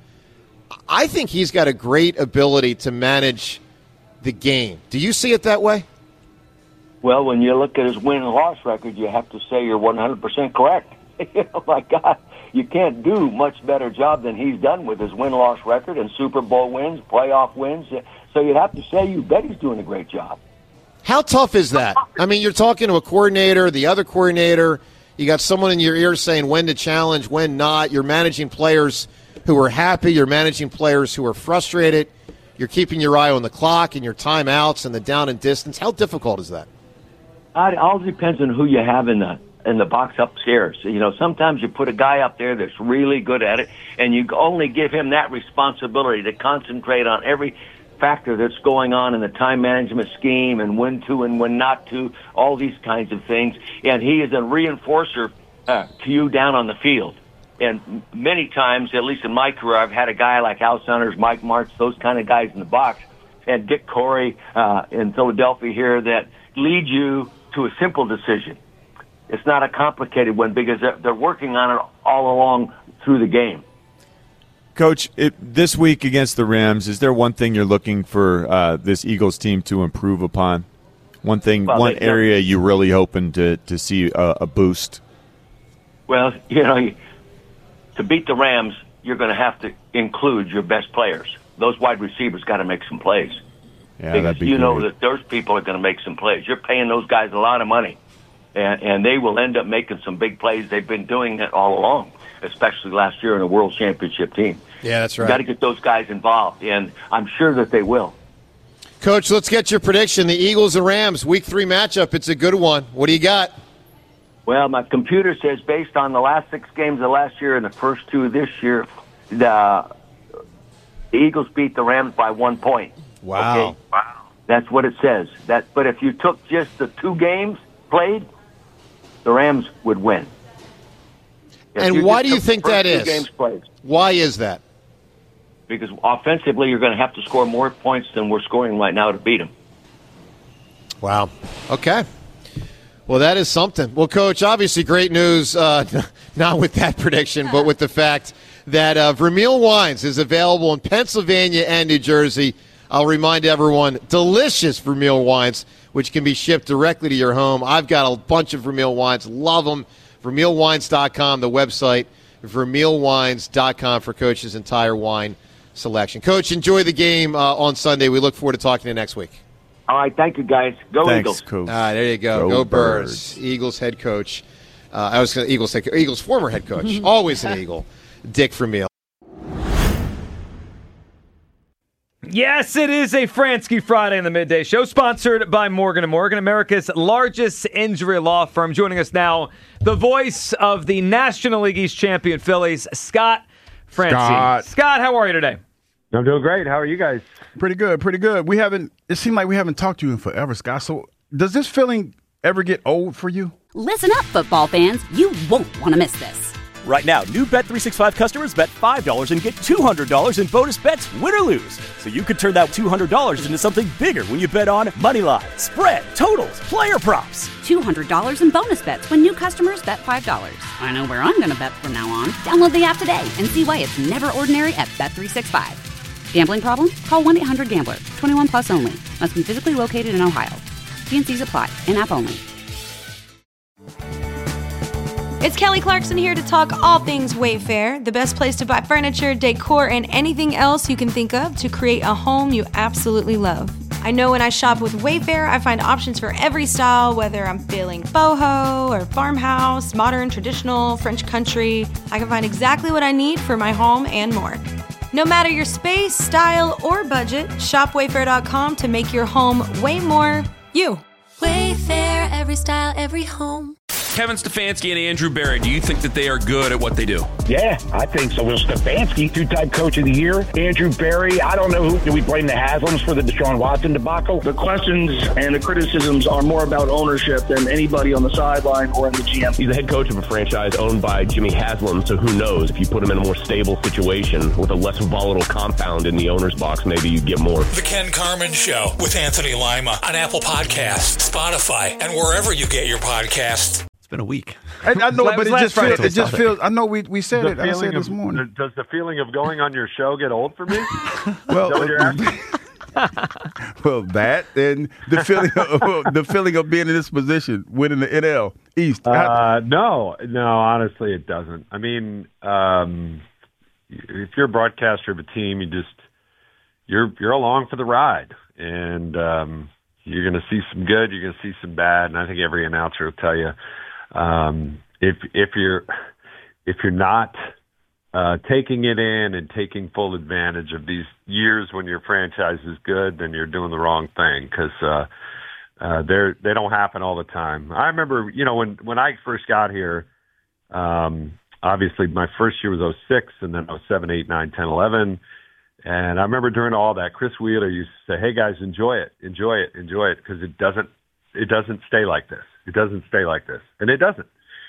I think he's got a great ability to manage the game. Do you see it that way? Well, when you look at his win and loss record, you have to say you're one hundred percent correct. Oh, my God, you can't do much better job than he's done with his win-loss record and Super Bowl wins, playoff wins. So you'd have to say you bet he's doing a great job. How tough is that? I mean, you're talking to a coordinator, the other coordinator. You got someone in your ear saying when to challenge, when not. You're managing players who are happy. You're managing players who are frustrated. You're keeping your eye on the clock and your timeouts and the down and distance. How difficult is that? It all depends on who you have in the in the box upstairs. You know, sometimes you put a guy up there that's really good at it, and you only give him that responsibility to concentrate on every factor that's going on in the time management scheme and when to and when not to, all these kinds of things. And he is a reinforcer uh, to you down on the field. And many times, at least in my career, I've had a guy like Al Saunders, Mike Martz, those kind of guys in the box, and Dick Corey uh, in Philadelphia here that lead you to a simple decision. It's not a complicated one because they're, they're working on it all along through the game. Coach, it, this week against the Rams, is there one thing you're looking for uh, this Eagles team to improve upon? One thing, well, one they, area you really hoping to, to see a, a boost? Well, you know, to beat the Rams, you're going to have to include your best players. Those wide receivers got to make some plays. Yeah, because that'd be you great. know that those people are going to make some plays. You're paying those guys a lot of money, and, and they will end up making some big plays. They've been doing it all along, especially last year in a World Championship team. Yeah, that's right. You got to get those guys involved, and I'm sure that they will. Coach, let's get your prediction. The Eagles and Rams, week three matchup. It's a good one. What do you got? Well, my computer says based on the last six games of last year and the first two this year, the, the Eagles beat the Rams by one point. Wow. Okay? Wow. That's what it says. That, but if you took just the two games played, the Rams would win. If And you why just do you took think the first that two is? Games played, Why is that? because offensively you're going to have to score more points than we're scoring right now to beat them. Wow. Okay. Well, that is something. Well, Coach, obviously great news, uh, not with that prediction, but with the fact that uh, Vermeil Wines is available in Pennsylvania and New Jersey. I'll remind everyone, delicious Vermeil Wines, which can be shipped directly to your home. I've got a bunch of Vermeil Wines. Love them. Vermeil Wines dot com, the website, Vermeil Wines dot com for Coach's entire wine selection. Coach, enjoy the game uh, on Sunday. We look forward to talking to you next week. All right, thank you, guys. Go Thanks, Eagles. Coach. Ah, there you go. Go Go, Birds. Birds. Eagles head coach. Uh, I was gonna, Eagles head, Eagles former head coach. Always an Eagle. Dick Vermeil. Yes, it is a Fransky Friday in the Midday Show, sponsored by Morgan and Morgan, America's largest injury law firm. Joining us now, the voice of the National League East champion Phillies, Scott Fransky. Scott. Scott, how are you today? I'm doing great. How are you guys? Pretty good, pretty good. We haven't. It seemed like we haven't talked to you in forever, Scott. So, does this feeling ever get old for you? Listen up, football fans. You won't want to miss this. Right now, new Bet three sixty-five customers bet five dollars and get two hundred dollars in bonus bets, win or lose. So you could turn that two hundred dollars into something bigger when you bet on money line, spread, totals, player props. two hundred dollars in bonus bets when new customers bet five dollars. I know where I'm going to bet from now on. Download the app today and see why it's never ordinary at Bet three sixty-five. Gambling problem? Call one eight hundred gambler. twenty-one plus only. Must be physically located in Ohio. T and C's apply. In-app only. It's Kelly Clarkson here to talk all things Wayfair, the best place to buy furniture, decor, and anything else you can think of to create a home you absolutely love. I know when I shop with Wayfair, I find options for every style, whether I'm feeling boho or farmhouse, modern, traditional, French country. I can find exactly what I need for my home and more. No matter your space, style, or budget, shop wayfair dot com to make your home way more you. Wayfair, every style, every home. Kevin Stefanski and Andrew Berry, do you think that they are good at what they do? Yeah, I think so. Will Stefanski, two-time coach of the year. Andrew Berry, I don't know who. Do we blame the Haslams for the Deshaun Watson debacle? The questions and the criticisms are more about ownership than anybody on the sideline or in the G M. He's the head coach of a franchise owned by Jimmy Haslam, so who knows? If you put him in a more stable situation with a less volatile compound in the owner's box, maybe you get more. The Ken Carman Show with Anthony Lima on Apple Podcasts, Spotify, and wherever you get your podcasts. Been a week. I, I know, but it just, feels, it just feels. I know we we said The it. I said it feeling this of- morning. Does the feeling of going on your show get old for me? Well, Is that what you're asking? well, that and the feeling of, the feeling of being in this position, winning the N L East. Uh, no, no, honestly, it doesn't. I mean, um, if you're a broadcaster of a team, you just you're you're along for the ride, and um, you're going to see some good, you're going to see some bad, and I think every announcer will tell you um, if if you're if you're not uh, taking it in and taking full advantage of these years when your franchise is good, then you're doing the wrong thing because uh, uh, they're they don't happen all the time. I remember, you know, when when I first got here. Um, Obviously, my first year was oh six, and then oh seven, eight, nine, ten, eleven. And I remember during all that, Chris Wheeler used to say, "Hey guys, enjoy it, enjoy it, enjoy it," because it doesn't, it doesn't stay like this. It doesn't stay like this, and it doesn't.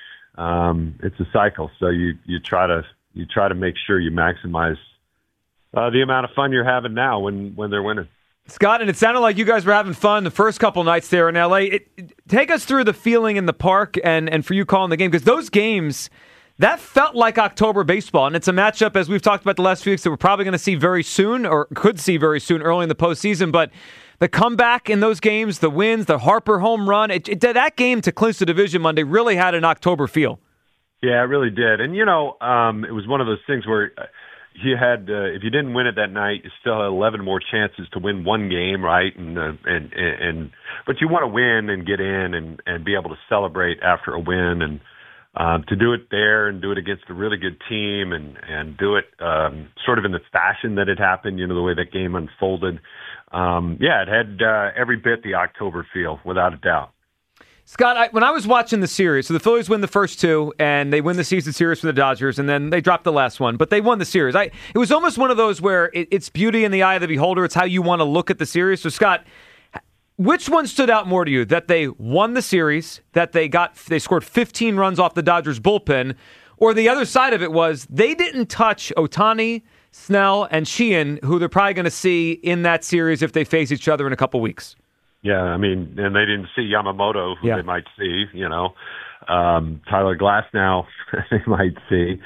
Um, it's a cycle. So you you try to you try to make sure you maximize uh, the amount of fun you're having now when when they're winning. Scott, and it sounded like you guys were having fun the first couple nights there in L A. It, it, take us through the feeling in the park and and for you calling the game, because those games. That felt like October baseball, and it's a matchup, as we've talked about the last few weeks, that we're probably going to see very soon, or could see very soon early in the postseason. But the comeback in those games, the wins, the Harper home run, it, it, that game to clinch the division Monday really had an October feel. Yeah, it really did. And, you know, um, it was one of those things where you had, uh, if you didn't win it that night, you still had eleven more chances to win one game, right? And, uh, and, and, and but you want to win and get in and, and be able to celebrate after a win, and Um, to do it there and do it against a really good team and, and do it um, sort of in the fashion that it happened, you know, the way that game unfolded. Um, yeah, it had uh, every bit the October feel, without a doubt. Scott, I, when I was watching the series, so the Phillies win the first two, and they win the season series for the Dodgers, and then they dropped the last one, but they won the series. I, it was almost one of those where it, it's beauty in the eye of the beholder. It's how you want to look at the series. So, Scott, which one stood out more to you? That they won the series, that they got they scored fifteen runs off the Dodgers bullpen, or the other side of it was they didn't touch Ohtani, Snell, and Sheehan, who they're probably going to see in that series if they face each other in a couple weeks? Yeah, I mean, and they didn't see Yamamoto, who yeah. they might see, you know. Um, Tyler Glass now, they might see.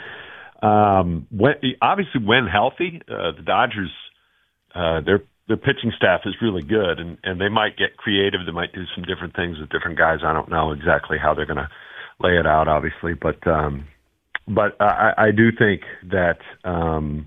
Um, when, obviously, when healthy, uh, the Dodgers, uh, they're their pitching staff is really good, and, and they might get creative. They might do some different things with different guys. I don't know exactly how they're going to lay it out, obviously, but um, but I, I do think that um,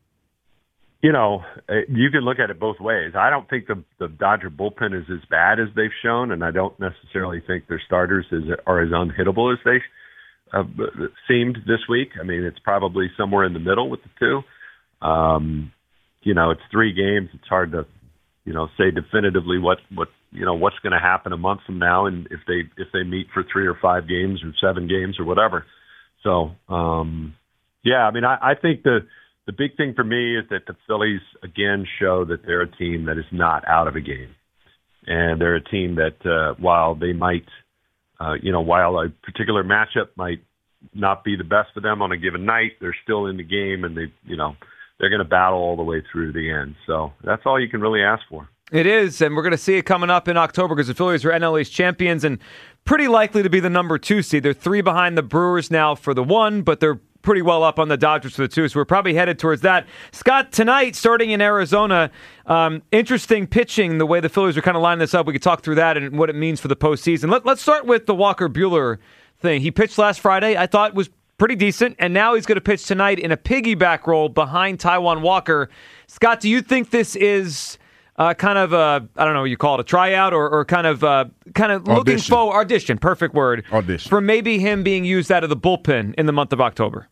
you know you can look at it both ways. I don't think the the Dodger bullpen is as bad as they've shown, and I don't necessarily think their starters is, are as unhittable as they uh, seemed this week. I mean, it's probably somewhere in the middle with the two. Um, You know, it's three games. It's hard to, you know, say definitively what, what you know what's going to happen a month from now, and if they if they meet for three or five games or seven games or whatever. So, um, yeah, I mean, I, I think the the big thing for me is that the Phillies again show that they're a team that is not out of a game, and they're a team that uh, while they might, uh, you know, while a particular matchup might not be the best for them on a given night, they're still in the game, and they, you know. They're going to battle all the way through the end. So that's all you can really ask for. It is, and we're going to see it coming up in October because the Phillies are N L East champions and pretty likely to be the number two seed. They're three behind the Brewers now for the one, but they're pretty well up on the Dodgers for the two, so we're probably headed towards that. Scott, tonight, starting in Arizona, um, interesting pitching, the way the Phillies are kind of lining this up. We could talk through that and what it means for the postseason. Let, let's start with the Walker Buehler thing. He pitched last Friday. I thought was pretty decent, and now he's going to pitch tonight in a piggyback role behind Taijuan Walker. Scott, do you think this is uh, kind of a, I don't know what you call it, a tryout or, or kind of uh, kind of looking forward, audition, perfect word, audition, for maybe him being used out of the bullpen in the month of October?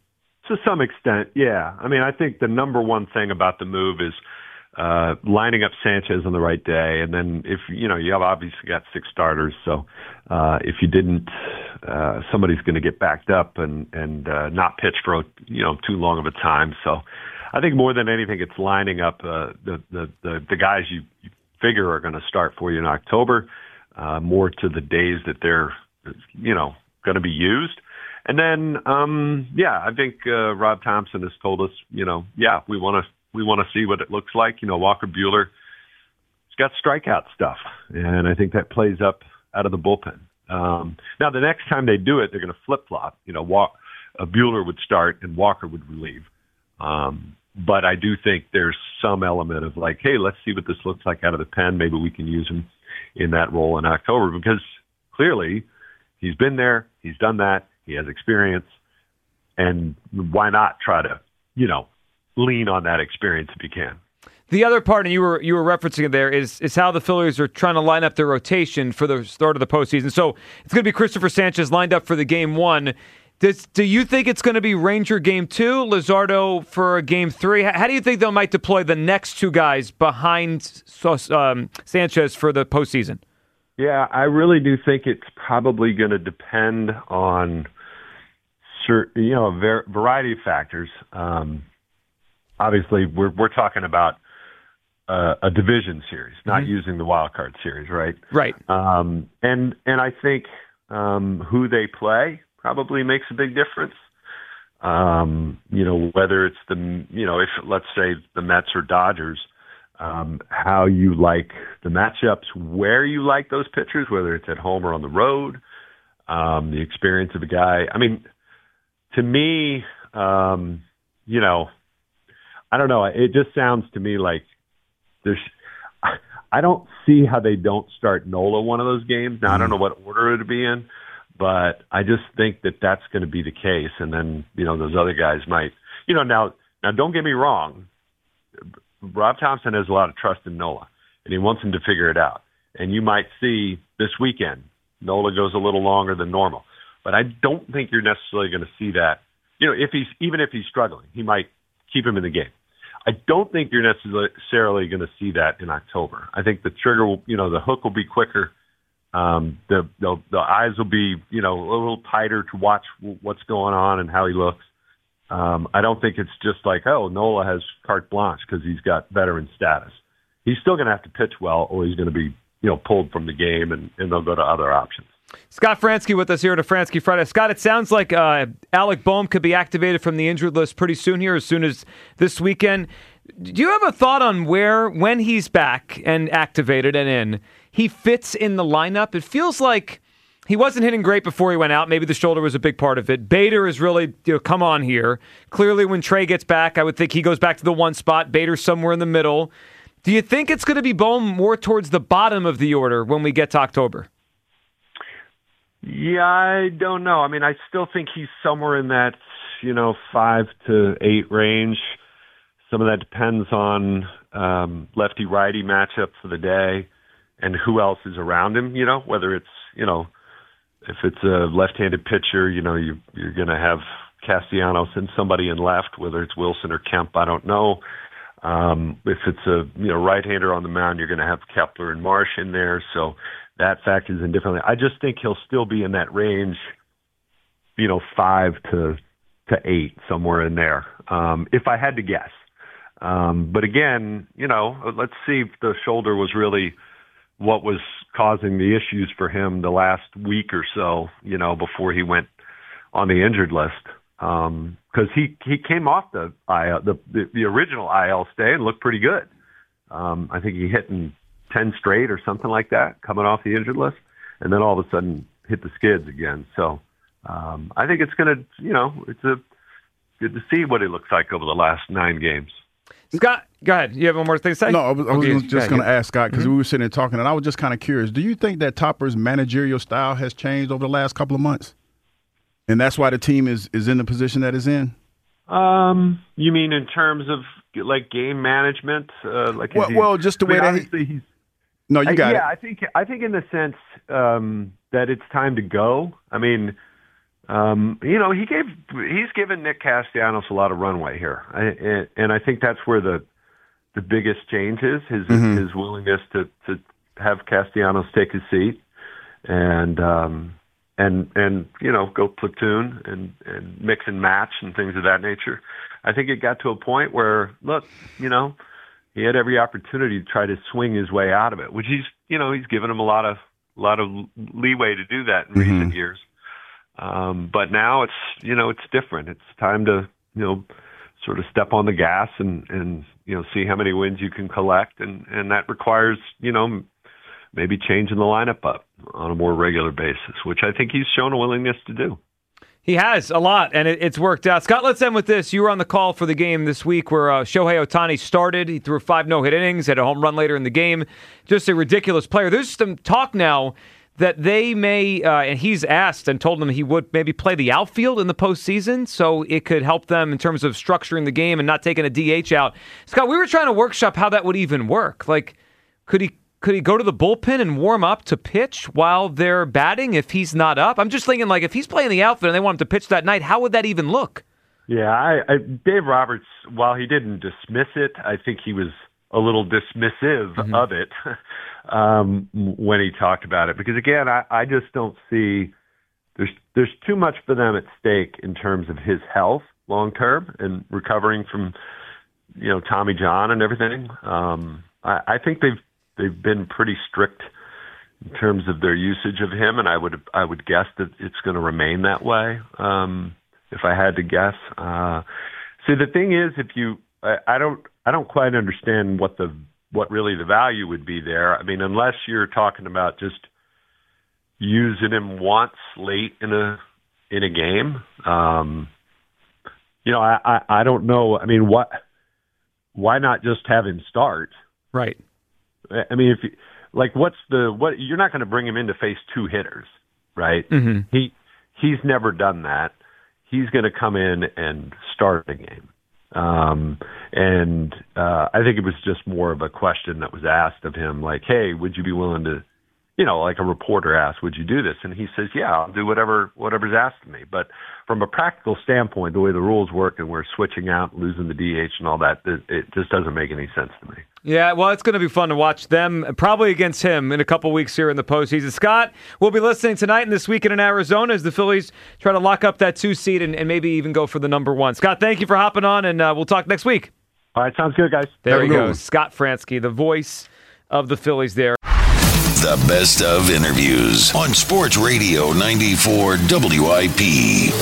To some extent, yeah. I mean, I think the number one thing about the move is uh, lining up Sanchez on the right day, and then if you know you have obviously got six starters, so uh, if you didn't, uh, somebody's going to get backed up and and uh, not pitch for you know too long of a time. So I think more than anything, it's lining up uh, the, the the the guys you, you figure are going to start for you in October, uh, more to the days that they're you know going to be used. And then, um, yeah, I think uh, Rob Thompson has told us, you know, yeah, we want to we want to see what it looks like. You know, Walker Buehler, he's got strikeout stuff, and I think that plays up out of the bullpen. Um, now, the next time they do it, they're going to flip flop. You know, Wa- uh, Buehler would start and Walker would relieve. Um, but I do think there's some element of like, hey, let's see what this looks like out of the pen. Maybe we can use him in that role in October because clearly he's been there, he's done that. He has experience, and why not try to, you know, lean on that experience if you can. The other part, and you were you were referencing it there, is is how the Phillies are trying to line up their rotation for the start of the postseason. So it's going to be Christopher Sanchez lined up for the game one. Does, do you think it's going to be Ranger game two, Luzardo for game three? How do you think they might deploy the next two guys behind um, Sanchez for the postseason? Yeah, I really do think it's probably going to depend on certain, you know, a ver- variety of factors. Um, obviously, we're we're talking about uh, a division series, not mm-hmm. using the wild card series, right? Right. Um, and and I think um, who they play probably makes a big difference. Um, you know, whether it's the you know, if let's say the Mets or Dodgers. Um, how you like the matchups, where you like those pitchers, whether it's at home or on the road, um, the experience of a guy. I mean, to me, um, you know, I don't know. It just sounds to me like there's. I don't see how they don't start Nola one of those games. Now I don't know what order it'll be in, but I just think that that's going to be the case. And then you know those other guys might. You know now. Now don't get me wrong. Rob Thompson has a lot of trust in Nola, and he wants him to figure it out. And you might see this weekend, Nola goes a little longer than normal. But I don't think you're necessarily going to see that. You know, if he's even if he's struggling, he might keep him in the game. I don't think you're necessarily going to see that in October. I think the trigger will, you know, the hook will be quicker. Um, the, the the eyes will be, you know, a little tighter to watch what's going on and how he looks. Um, I don't think it's just like, oh, Nola has carte blanche because he's got veteran status. He's still going to have to pitch well, or he's going to be, you know, pulled from the game, and, and they'll go to other options. Scott Fransky with us here at a Fransky Friday. Scott, it sounds like uh, Alec Boehm could be activated from the injured list pretty soon here, as soon as this weekend. Do you have a thought on where, when he's back and activated and in, he fits in the lineup? It feels like he wasn't hitting great before he went out. Maybe the shoulder was a big part of it. Bader is really, you know, come on here. Clearly, when Trey gets back, I would think he goes back to the one spot. Bader's somewhere in the middle. Do you think it's going to be Boehm more towards the bottom of the order when we get to October? Yeah, I don't know. I mean, I still think he's somewhere in that, you know, five to eight range. Some of that depends on um, lefty-righty matchup for the day and who else is around him, you know, whether it's, you know, if it's a left-handed pitcher, you know, you, you're going to have Castellanos and somebody in left, whether it's Wilson or Kemp, I don't know. Um, if it's a you know right-hander on the mound, you're going to have Kepler and Marsh in there, so that factors in differently. I just think he'll still be in that range, you know, five to to eight, somewhere in there, um, if I had to guess. Um, but again, you know, let's see if the shoulder was really what was causing the issues for him the last week or so, you know, before he went on the injured list. Um, cause he, he came off the I L, the, the, the original I L stay and looked pretty good. Um, I think he hit in ten straight or something like that coming off the injured list, and then all of a sudden hit the skids again. So, um, I think it's going to, you know, it's a good to see what it looks like over the last nine games. Scott, go ahead. You have one more thing to say? No, I was, I was okay. just going to ask Scott because mm-hmm. we were sitting there talking, and I was just kind of curious. Do you think that Topper's managerial style has changed over the last couple of months? And that's why the team is, is in the position that it's in? Um, you mean in terms of like game management? Uh, like well, he, well, just the I mean, way obviously that he, he's. No, you got I, it. Yeah, I think I think in the sense um, that it's time to go. I mean, um, you know, he gave he's given Nick Castellanos a lot of runway here, I, and, and I think that's where the the biggest change is his mm-hmm. his willingness to to have Castellanos take his seat, and um, and and you know go platoon and and mix and match and things of that nature. I think it got to a point where look, you know, he had every opportunity to try to swing his way out of it, which he's you know he's given him a lot of a lot of leeway to do that in mm-hmm. recent years. Um, but now it's, you know, it's different. It's time to, you know, sort of step on the gas and, and, you know, see how many wins you can collect. And, and that requires, you know, maybe changing the lineup up on a more regular basis, which I think he's shown a willingness to do. He has a lot, and it, it's worked out. Scott, let's end with this. You were on the call for the game this week where uh, Shohei Ohtani started. He threw five no-hit innings, had a home run later in the game. Just a ridiculous player. There's some talk now that they may, uh, and he's asked and told them he would maybe play the outfield in the postseason, so it could help them in terms of structuring the game and not taking a D H out. Scott, we were trying to workshop how that would even work. Like, could he could he go to the bullpen and warm up to pitch while they're batting if he's not up? I'm just thinking, like, if he's playing the outfield and they want him to pitch that night, how would that even look? Yeah, I, I, Dave Roberts, while he didn't dismiss it, I think he was a little dismissive mm-hmm. of it um, when he talked about it. Because, again, I, I just don't see there's there's too much for them at stake in terms of his health long term and recovering from, you know, Tommy John and everything. Um, I, I think they've they've been pretty strict in terms of their usage of him, and I would I would guess that it's going to remain that way. Um, if I had to guess, uh, see the thing is, if you I, I don't. I don't quite understand what the what really the value would be there. I mean, unless you're talking about just using him once late in a in a game. Um, you know, I, I, I don't know. I mean, what? Why not just have him start? Right. I mean, if you, like, what's the what? You're not going to bring him in to face two hitters, right? Mm-hmm. He he's never done that. He's going to come in and start the game. Um, and, uh, I think it was just more of a question that was asked of him, like, hey, would you be willing to, you know, like a reporter asked, would you do this? And he says, yeah, I'll do whatever, whatever's asked of me. But from a practical standpoint, the way the rules work and we're switching out, losing the D H and all that, it, it just doesn't make any sense to me. Yeah, well, it's going to be fun to watch them, probably against him in a couple weeks here in the postseason. Scott, we'll be listening tonight and this weekend in Arizona as the Phillies try to lock up that two seed and, and maybe even go for the number one. Scott, thank you for hopping on, and uh, we'll talk next week. All right, sounds good, guys. There he goes, Scott Franzke, the voice of the Phillies there. The best of interviews on Sports Radio ninety-four W I P.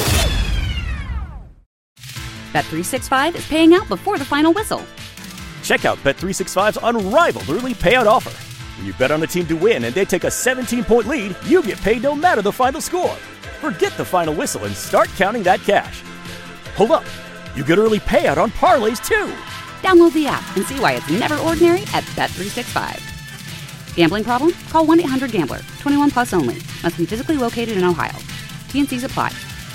Bet three sixty-five is paying out before the final whistle. Check out Bet three sixty-five's unrivaled early payout offer. When you bet on a team to win and they take a seventeen-point lead, you get paid no matter the final score. Forget the final whistle and start counting that cash. Hold up. You get early payout on parlays, too. Download the app and see why it's never ordinary at Bet three sixty-five. Gambling problem? Call one eight hundred gambler. twenty-one plus only. Must be physically located in Ohio. T and C's apply.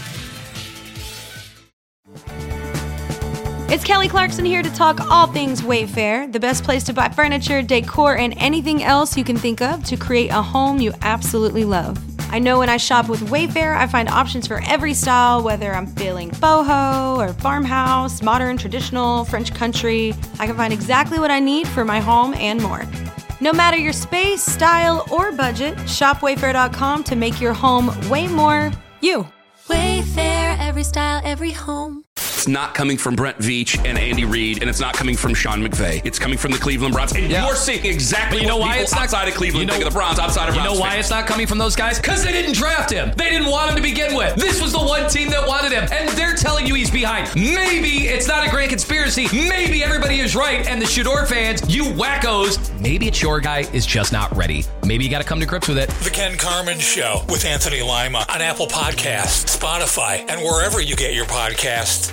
It's Kelly Clarkson here to talk all things Wayfair, the best place to buy furniture, decor, and anything else you can think of to create a home you absolutely love. I know when I shop with Wayfair, I find options for every style, whether I'm feeling boho or farmhouse, modern, traditional, French country. I can find exactly what I need for my home and more. No matter your space, style, or budget, shop wayfair dot com to make your home way more you. Wayfair, every style, every home. It's not coming from Brent Veach and Andy Reid, and it's not coming from Sean McVay. It's coming from the Cleveland Browns. And yeah. you're seeing exactly you know what why people it's not, outside of Cleveland you know, think of the Browns, outside of You Browns know why fans. it's not coming from those guys? Because they didn't draft him. They didn't want him to begin with. This was the one team that wanted him, and they're telling you he's behind. Maybe it's not a grand conspiracy. Maybe everybody is right, and the Shador fans, you wackos, maybe it's your guy is just not ready. Maybe you got to come to grips with it. The Ken Carman Show with Anthony Lima on Apple Podcasts, Spotify, and wherever you get your podcasts.